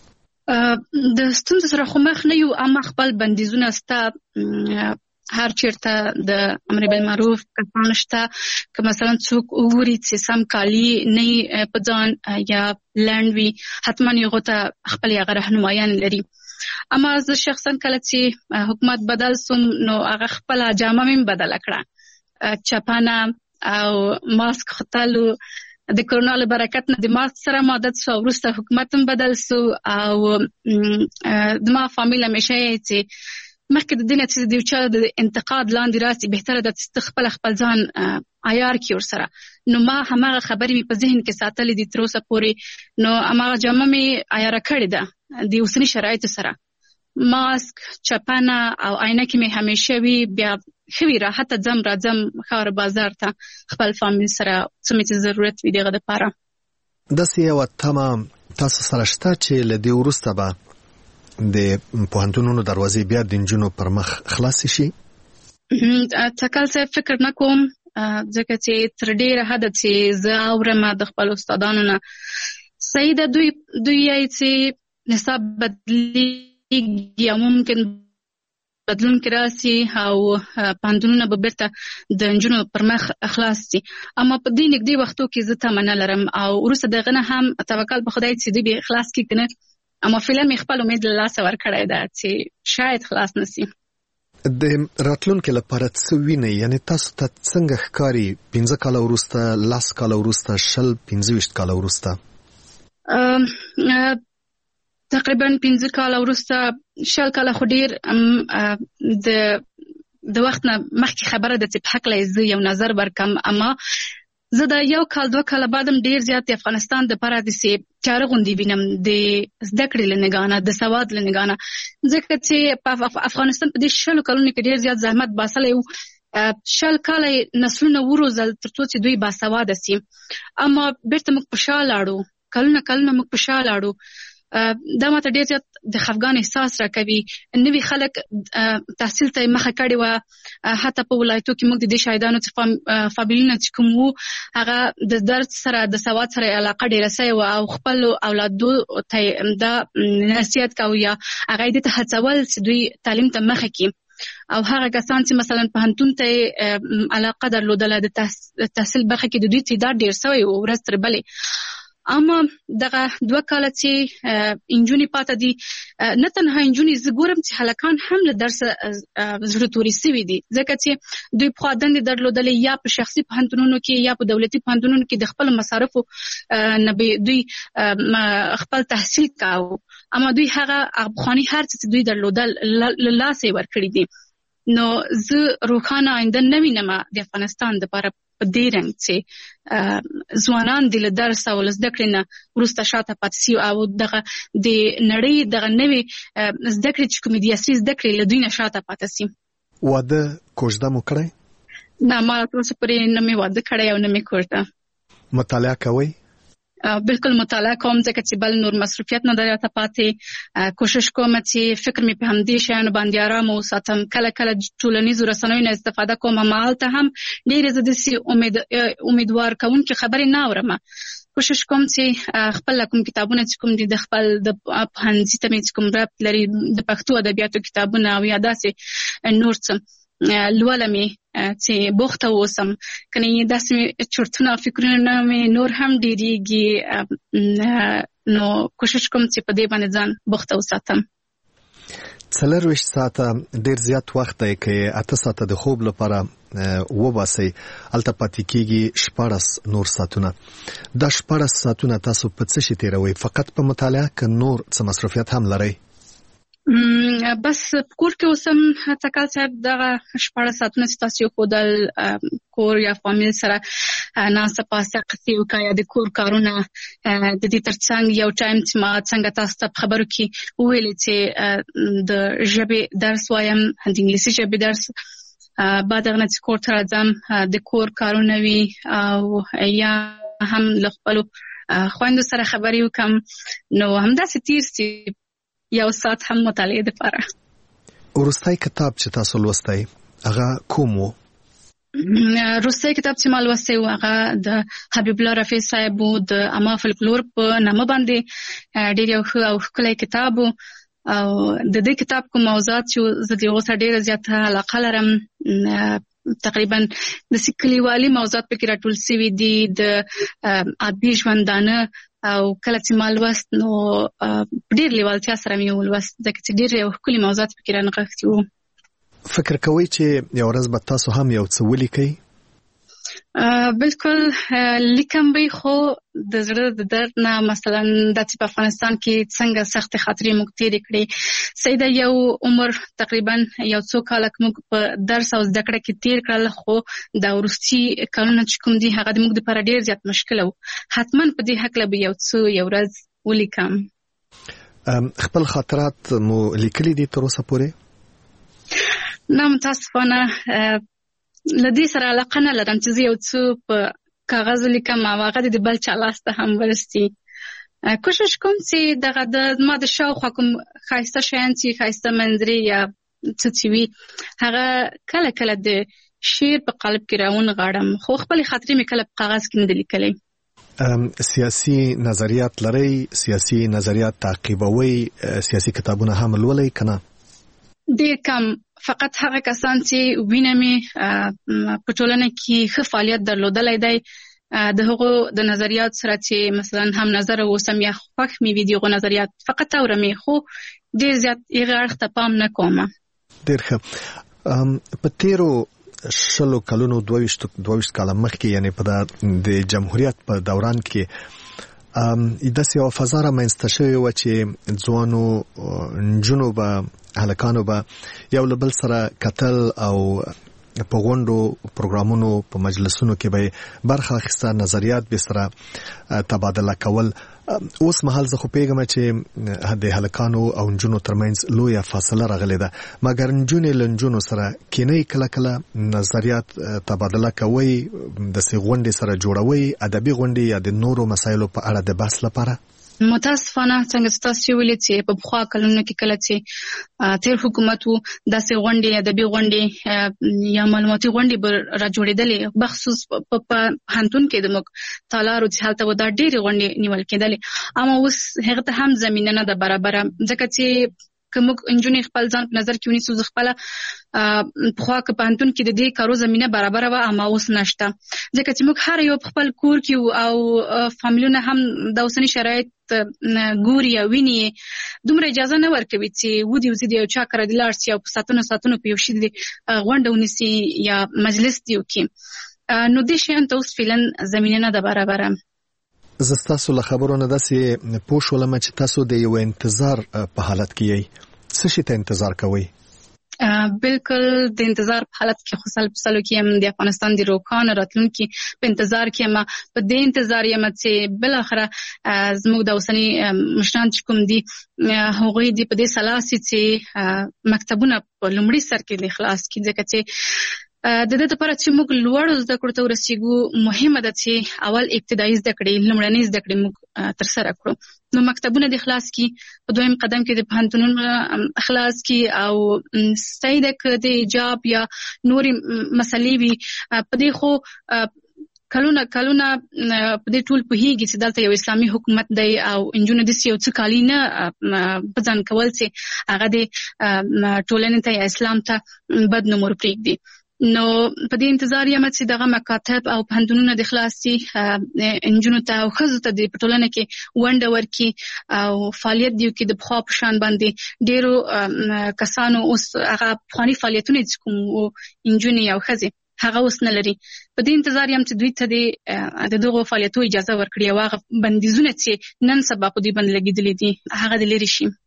د ستونزو سره خو مخ نه یو اما خپل بندیزونه سته هر چیرته د امر بالمعروف کسان شته که مثلا څوک وګوري چې سم کالی نه په ځان یا لند وي حتما یو ته خپل هغه راهنمایان لري اما زه شخصا کله چې حکومت بدل سوم نو هغه خپل جامه مې بدل کړه چپانه او ماسک ختلو د کرونا له برکت نه د ماسک سره عادت شو وروسته حکومت هم بدل سو او د ما فامیل همیشه چې مخکې د دنیا چې د یو چا د انتقاد لاندې راسي بهتره ده چې خپل ځان عیار کړي ورسره نو ما هماغه خبرې مې په ذهن کې ساتلې دي تر اوسه پورې نو هماغه جامه مې عیاره کړې ده د اوسني شرایطو سره ماسک چپنه او عینکې مې همیشه وي بیا ښه وي راحته ځم راځم ښار بازار ته خپل فامیل سره څه مې چې ضرورت وي دغه دپاره. داسې یوه تمه تاسو سره شته چې له دې وروسته به د پوهنتونونو دروازې بیا د نجونو پر مخ خلاصې شي؟ تکل صاحب فکر نه کوم ځکه چې تر ډېره حده چې زه اورم د خپل استادانو نه صحیح ده دوی یې چې نصاب بدلیږي یا ممکن بدلون کې راسي او پاندونونه به بیرته د انجونو پر مخ خلاص شي. اما په دې نږدې وختو کې زه تمنا لرم او وروسته دغه نه هم توکل په خدای چې دې به خلاص کړي کنه. اما فلم خپل امید له لاسه ورکړی دا چې شاید خلاص نشي. د راتلونکو لپاره څه ویني؟ یعنی تاسو ته څنګه ښکاری 15 کال ورسته 10 کال ورسته 15 کال ورسته؟ تقریبا 15 کال ورسته 10 کال خو ډیر د وخت نه مخکې خبره ده چې په حق لای زه یو نظر ورکم. اما زه د 1 کال 2 کال بعدم ډیر زیات د افغانستان د لپاره د سي چاره غوندي وینم د زده کړې لنګانه د سواد لنګانه، ځکه چې په افغانستان په دې 10 کلونو کې ډیر زیات زحمت باسل یو 10 کال نسلونه وروزل ترڅو چې دوی باسواده سي. اما بیرته موږ په شا لاړو، کلونه موږ په شا لاړو. دا ماته ډیر زیات د خفګان احساس راکوي. نوی خلک تحصیل ته مخه کړي و، حتی په ولایتو کې موږ د دې شاهدانو څخه فابریلونه چې کوم وو هغه د درس سره د سواد سره علاقه ډیره سي او خپل اولادو ته دا نصیحت کوي یا هغه دې ته هڅول چې دوی تعلیم ته مخه کړي او هغه کسان چې مثلا په هنتون ته علاقه درلودله د تحصیل برخه کې د دوی تعداد ډیر سوی او ورځ تر بلې. اما دغه 2 کال چې انجونی پاته دي، نه تنها انجونی زګورم چې هلکان هم له درس زړه توري سوي دي، ځکه چې دوی په خدای درلودلې یا په شخصي پوهنتونونو کې یا په دولتي پوهنتونونو کې د خپل مصارفو نه دوی خپل تحصیل کاوه. اما دوی هغه افغاني هر څه دوی درلودل لاسه ورکړي دي. نو زه روخانه آینده نه وینم د افغانستان لپاره په دې رنګ چې ځوانان د درس او زده کړې نه وروسته شاته پاتې سي او دغه د نړۍ دغه نوې زده کړې چې کومې دي اصلي زده کړې له دوی نه شاته پاتې سي. واده کوژده مو کړی؟ نه، ما تر اوسه پورې نه مې واده کړی او نه مې کوژده. مطالعه کوئ؟ بالکل مطالعه کوم، ځکه چې بل نور مصروفیت نه درته پاتې. کوشش کوم چې فکر مې په همدې شیانو باندې آرام وساتم. کله کله ټولنیزو رسنیو نه استفاده کوم، مالته هم ډېر زه داسې امیدوار کوونکې خبرې نه اورم. کوشش کوم چې خپل کوم کتابونه چې کوم دي د خپل د پوهنځي ته مې کوم ربط لري د پښتو ادبیاتو کتابونه او یا داسې نور څه لولمې چې بوخته اوسم. کنه داسې چورتونه فکرونه مې نور هم ډېریږي، نو کوشش کوم چې په دې باندې ځان بوخته وساتم. 24 ساعته ډېر زیات وخت دی که 8 ساعته د خوب لپاره وباسي، الته پاتې کېږي 14 نور ساعتونه. دا 14 ساعتونه تاسو په څه شي تیروي؟ فقط په مطالعه که نور څه مصروفیت هم لرئ؟ بس کور کې اوسم. تکل صاحب دغه 14 ساعتونه چې تاسو خودل کور یا فامیل سره ناسه پاسه قصې وکړه یا د کور کارونه د دې ترڅنګ یو ټایم چې ما څنګه تاسو ته خبرو کې ویل چې د ژبې درس وایم، د انګلیسي ژبې درس بعد هغه چې کور ته راځم د کور کارونه وي او یا هم له خپلو خویندو سره خبرې وکم. نو همداسې تیر سي یو ساعت هم مطالعه لپاره. وروستی کتاب چې تاسو لوستی هغه کوم و؟ وروستی کتاب چې ما لوستی و هغه د حبیب الله رفیع صاحب د اما فولکلور په نامه باندې ډېر یو ښه او ښکلی کتاب و. او د دې کتاب کوم موضوعات چې زه د هغو سره ډېره زیاته علاقه لرم، تقریبا د کلیوالي موضوعات پکې راټول سوي دي، د عادي ژوندانه او کله چې ما لوست نو ډېر لیوالتیا سره مې ولوست، ځکه چې ډېر یو ښکلي موضوعات پکې رانغښتي وو. فکر کوئ چې یو ورځ به تاسو هم یو څه ولیکئ؟ بالکل لیکم به، خو د زړه د درد نه مثلا د چې په افغانستان کې څنګه سخت خاطرې موږ تېرې کړې، سیده یو عمر تقریبا یو څو کاله موږ په درس او زده کړه کې تېر کړل، خو دا وروستي کلونه چې کوم دي هغه د موږ لپاره ډېر زیات مشکل و. حتما په دې هکله به یو ورځ ولیکم. خپل خاطرات مو لیکلي دي تر اوسه پورې؟ نه، متاسفانه لدې سره علاقه نه لرم چې زه یو څه په کاغذ لیکم او هغه د بل چا لاس ته هم ورسي. کوشش کوم چې دغه ما د شاوخوا کوم ښایسته شیان چې ښایسته منظرې یا څه چې وي هغه کله کله د شعر په قالب کې راونغاړم، خو خپلې خاطرې مې کله په کاغذ کې نه دي لیکلی. سیاسي نظریات لرئ؟ سیاسي نظریات تعقیبوئ؟ سیاسي کتابونه هم لولئ که نه؟ ډېر کم، فقط هغه کسان چې وینه مې په ټولنه کې ښه فعالیت درلودلی دی د هغو د نظریات سره چې مثلا هم نظر اوسم یا خوښ مې وي دغه نظریات فقط اورم، خو ډېر زیات یې اړخ ته پام نه کوم. ډېر ښه. په تیرو 20 کلونو 22 کاله مخکې یعنی په د جمهوریت په دوران کې داسې یو فضا رامنځته شوې وه چې ځوانو نجونو به هلکانو به یو له بل سره کتل او په غونډو پروګرامونو په مجلسونو کې به برخه اخیسته، نظریات به سره تبادله کول. اوس مهال زه خو پیغام چې د هلکانو او نجونو ترمنځ لویه فاصله راغلې ده، مګر نجونې له نجونو سره کینې کله کله نظریات تبادله کوي، د سې غونډې سره جوړوي ادبي غونډې یا د نورو مسایلو په اړه د بحث لپاره. متاسفانه څنګه تاسو ویلي چې په بخوا کلونو کې کله چې تیر حکومت وو داسې غونډې ادبي غونډې یا معلوماتي غونډې به را جوړېدلې، بخصوص په پوهنتون کې د موږ تالارو چې هلته و دا ډېرې غونډې نیول کېدلې، اما اوس هغه ته هم زمینه نه ده برابره، ځکه چې که موږ انجونې خپل ځان په نظر کې ونیسو، زه خپله پخوا که پوهنتون کې د دې کارو زمینه برابره وه اما اوس نشته، ځکه چې موږ هر یو په خپل کور کې او فامیلونه هم د اوسني شرایط ګوري او ویني، دومره اجازه نه ورکوي چې ودی وزي د یو چا کره د لاړ شي او په ساعتونو په یو شي د غونډه ونیسي یا مجلس دی وکړي، نو دې شیان ته اوس فعلا زمینه نه ده برابره. زه ستاسو له خبرو نه داسې پوه شولم چې تاسو د یو انتظار په حالت کې یې. څه شي ته انتظار کوئ؟ بالکل د انتظار په حالت کې خو سلو کې هم د افغانستان د روښانه راتلونکي په انتظار کې ما په دې انتظار یم چې بل اخره زموږ د اوسنی مشران چې کوم دي هغوی د په دې سلاسي چې مکتبونه په لومړي سر کې د اخلاص کې، ځکه چې د دې لپاره چې موږ لوړ زده کړو ته ورسیږو مهمه ده چې اول ابتدایي زده کړې لومړنۍ زده کړې موږ تر سره کړو، نو مکتبونه د اخلاص کی په دویم قدم کې د پوهنتونونو اخلاص کی او ستایي د ایجاب یا نوري مسلې وي په دې خو کلونه په دې ټول پوهیږي چې دلته یو اسلامي حکومت دی او انجونو د یو څه کالی نه بځان کول چې هغه د ټولنې ته اسلام ته بد نوم ورپرېږدي. نو په دې انتظار یم چې دغه مکاتب او پوهنتونونه د خلاصي انجونو ته او ښځو ته د ټولنه کې ونډه ورکړي او فعالیت دی کې د پخوا په شان باندې ډېرو کسانو اوس هغه پخواني فعالیتونه چې کوم انجونې او ښځې هغه اوس نه لري. په دې انتظار یم چې دوی ته د دغو فعالیتو اجازه ورکړي او هغه بندیزونه چې نن سبا په دوی باندې لګېدلي دي هغه د لرې شي.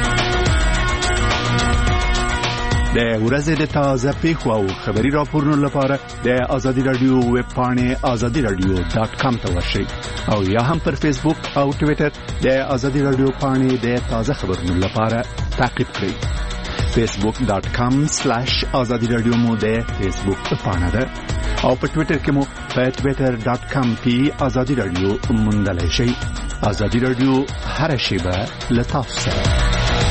د ورځې د تازه پیښو او خبري راپورونو لپاره د آزادي رادیو ویب پاڼې azadiradio.com ته ورشئ او یا هم پر فیسبوک او ټوئیټر د آزادي رادیو پاڼې د تازه خبرونو لپاره تعقیب کړئ. facebook.com/azadi radio مو د فیسبوک پاڼه ده او په ټوئیټر کې مو په twitter.com /azadi radio موندلای شئ. آزادي رادیو هر شیبه لتاسو سره.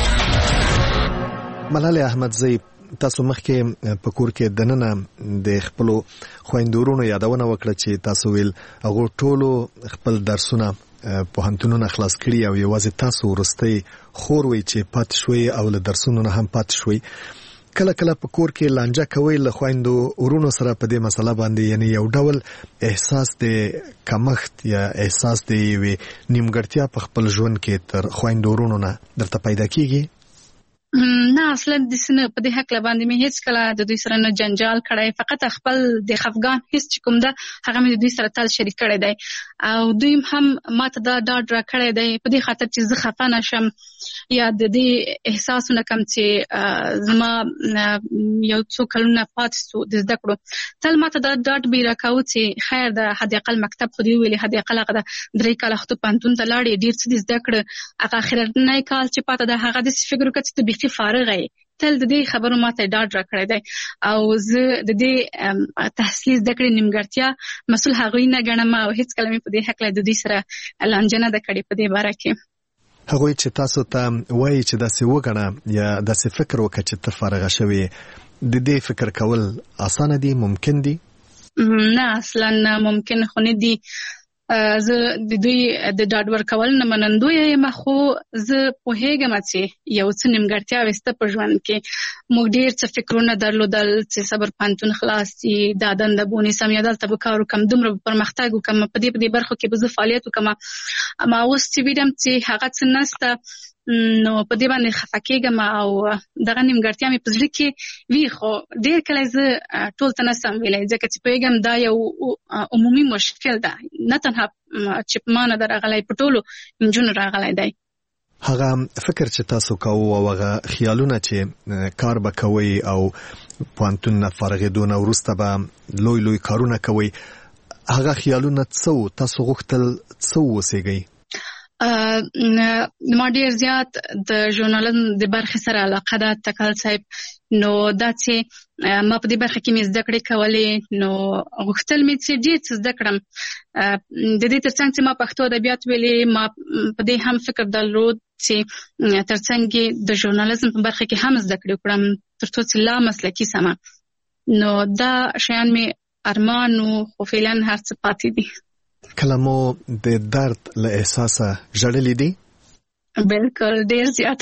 ملاله احمدزی، تاسو مخکې په کور کې دننه د خپل خويندورونو یادونه وکړه چې تاسو ویل هغه ټولو خپل درسونه پوهنتونونه خلاص کړي او یوازې تاسو ورستي خور وي چې پات شوي او له درسونو نه هم پات شوي. کله کله په کور کې لانجه کوي له خويندو ورونو سره په دې مسله باندې، یعنی یو ډول احساس د کمښت یا احساس د نیمګړتیا په خپل ژوند کې تر خويندو ورونو نه درته پیدا کیږي؟ نه اصلا د سینه په دې حق باندې مې هیڅ کله د دوی سره نه جنجال کړی، فقط خپل د خفګان هیڅ کوم ده هغه مې د دوی سره تل شریک کړی دی او دوی هم ماته دا ډاډ را کړی دی په دې خاطر چې زه خفه نشم یا د دې احساسونه کم چې زما یو څو کلونه پاتې سو د زده کړو، تل ماته دا ډاډ به راکاوه چې خیر د حد اقل مکتب خو دې ویلې حد اقل هغه 3 کاله خو پوهنتون ته لاړې ډېر څه زده کړه، هغه اخرنی کال چې پاته د هغه د فکر وکړ چې ته فارغ ای، تل د دې خبرو ماته ډاډ را کړی دی او زه د دې تحصیل زده کړې نیمګړتیا مسؤل هغوی نه ګڼم او هیڅ کله مې په دې حق له د دوی سره لانجه نه ده کړې په دې باره کې. هغوی چې تاسو ته وایي چې داسې وګڼه یا داسې فکر وکړه چې ته فارغه شوې، د دې فکر کول اسانه دي؟ ممکن دي؟ نه اصلا ممکن خو نه دي، زه د دوی د ډاډ ورکول نه منندوی یم، خو زه پوهیږم چې یو څه نیمګړتیاوې شته په ژوند کې. موږ ډېر څه فکرونه درلودل چې صبر پوهنتون خلاص شي، دا دنده به ونیسم یا دلته به کار وکړم، دومره به پرمختګ وکړم، په دې برخو کې به زه فعالیت وکړم. ما اوس چې ویډم چې هغه څه نشته نو په دې باندې خفه کېږم او دغه نیمګړتیا مې په زړه کې وي، خو ډېر کله زه ټول ته نشم ویلی ځکه چې پوهېږم دا یو عمومي مشکل ده، نه تنها چې په ما نه ده راغلی، په ټولو نجونو راغلی دی. هغه فکر چې تاسو کوو او هغه خیالونه چې کار به کوئ او پوهنتون نه فارغېدو نه وروسته به لوی کارونه کوئ، هغه خیالونه څه تاسو غوښتل څه وسیږئ؟ ما ډیر زیات د ژورنالیزم د برخې سره علاقه ده تکل صاحب، نو دا چې ما په دې برخه کې مې زده کړې کولې، نو غوښتل مې چې ډېر څه زده کړم. د دې ترڅنګ چې ما پښتو ادبیات ویلې، ما په دې هم فکر درلود چې ترڅنګ د ژورنالیزم په برخه کې هم زده کړې وکړم ترڅو چې لا مسلکي سمه. نو دا شیان مې ارمان و، خو فعلا هر څه پاتې دي. کله مو د درد له احساسه ژړلې دي؟ بالکل، ډېر زیات.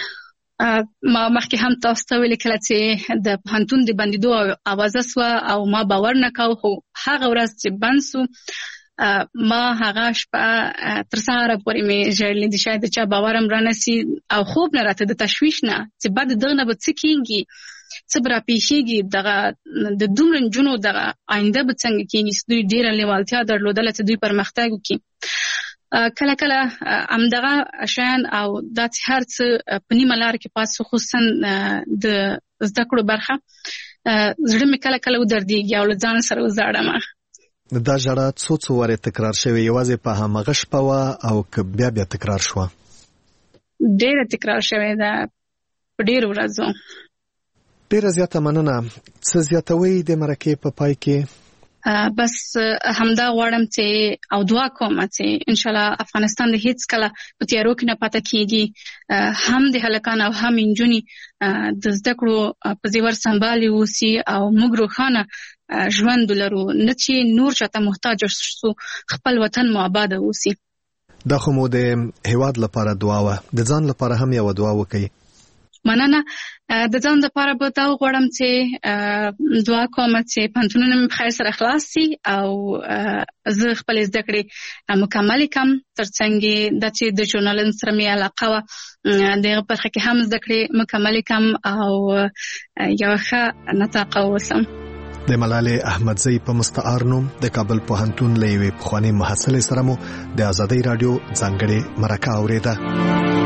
ما مخکې هم تاسو ته ویلي کله چې د پوهنتون د بندېدو اوازه سوه او ما باور نه کاوه، خو هغه ورځ چې بند سو ما هغه شپه تر سهاره پورې مې ژړلې دي. شاید د چا باور هم رانسي او خوب نه راته د تشویش نه چې بعد دغه نه به څه کېږي، څه به راپېښېږي، دغه د دومره نجونو دغه آینده به څنګه کېږي. دوی ډېره لیوالتیا درلودله چې دوی پرمختګ وکړي. کله کله همدغه شیان او دا چې هر څه په نیمه لاره کې پاتې، خصوصا د زده کړو برخه، زړه مې کله کله ودردېږي او له ځان سره وزاړم. دا ژړا څو وارې تکرار شوې، یوازې په همغه شپه وه او که بیا تکرار شوه؟ ډېره تکرار شوې ده په ډېرو ورځو. ډېره زیاته مننه. څه زیاتوي د مرکې په پای کې؟ بس همدا غواړم چې او دعا کوم چې انشاءالله افغانستان د هیڅ کله په تیارو کې نه پاتې کېږي، هم د هلکان او هم نجونې د زده کړو په زیور سنبالي اوسي او موږ روښانه ژوند ولرو، نه چې نور چاته محتاج شو، خپل وطن مو آباد اوسي. دا خو مو د هیواد لپاره دعا وه، د ځان لپاره هم یو دعا وکړئ. مننه. د ځان لپاره به دا غواړم چې دعا کوم چې پوهنتونونه مې په خیر سره خلاص شي او زه خپلې زده کړې مکمل کړم، ترڅنګ دا چې د ژورنالیزم سره مې علاقه وه دغه برخه کې هم زده کړې مکمل کړم او یوه ښه نطاقه واوسم. د ملالۍ احمدزۍ په مستعار نوم د کابل پوهنتون له یوې پخوانۍ محصلې سره مو د ازادۍ راډیو ځانګړې مرکه اورېده.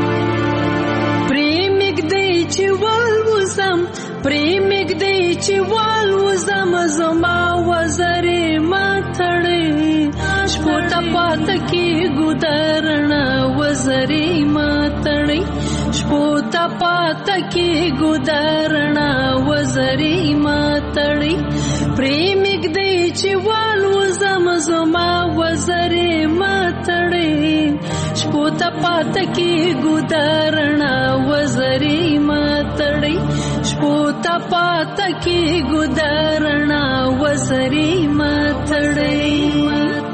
پریمګ دی چې والوزم زما وزرې ماتړې، شپو ته پاته کې ګودرنه وزرې ماتړې، شپو ته پاته کې ګودرنه وزرې ماتړې، پریمګ دی چې والوزم زما وزرې ماتړې، شپو ته پاته کې ګودرنه وزرې ماتړې، شپو ته پاته کې ګودرنه وزرې ماتړې،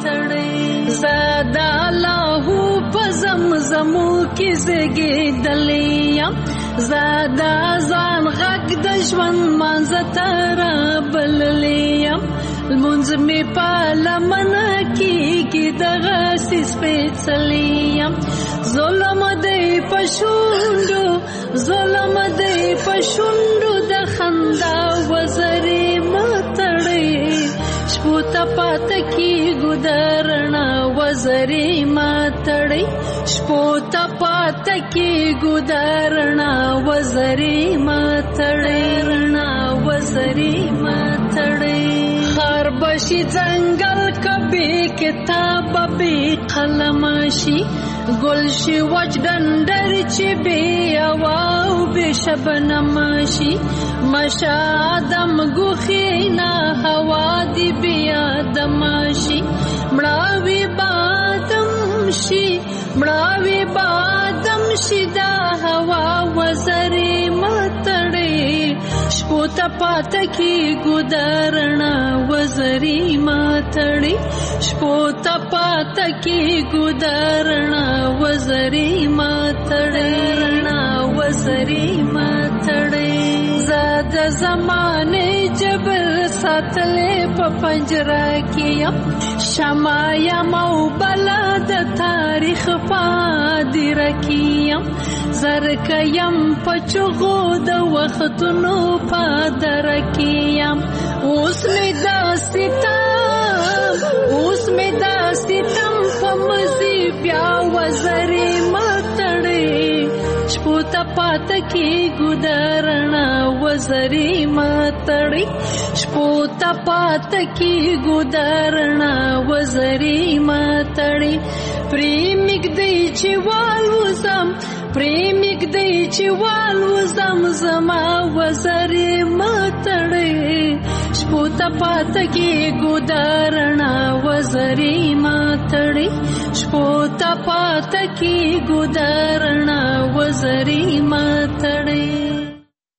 زاده لاهو په زمزمو کې زګېدلې یم، زاده ځان غږ د ژوند مانځه ته رابللې یم، لمونځ مې په لمنه کېږي دغسې سپېڅلې یم، ظلم دی په شونډو، ظلم دی په شونډو د خندا وزرې ماتړې، شپو ته پاته کې ګودرنه وزرې ماتړې، شپو ته پاته کې ګودرنه وزرې ماتړې، وزرې ماتړې، خار بشي ځنګل کبي کتاب بي قلم شي، گل شي وچ ډنډر چې بي او بي شبنم شي، مشا آدم ګوخینا هوا دی بیا دم شي، مړاوي بادم شي، مړاوي بادم شي، دا هوا وزرې ماتړې، شپو ته پات کی ګدارنا وزری ماتړي شپو ته پات کی ګدارنا وزری ماتړي وزری ماتړي زاد زمانه جبر ساتلې په پنجره کې شمایا مو بلد تاریخ پادر کیم زرکیم پچغو د وختونو پادر کیم اوس می داستم پمزی بیا وزری ماتړي شپو ته پات کی ګدارنا وزری ماتړي شپو ته پات کی ګدارنا وزری ماتړي پریمګ دی چې والوزم زما وزری ماتړي شپو ته پات کی ګدارنا وزری ماتړي شپو ته پات کی ګدارنا وزری ماتړي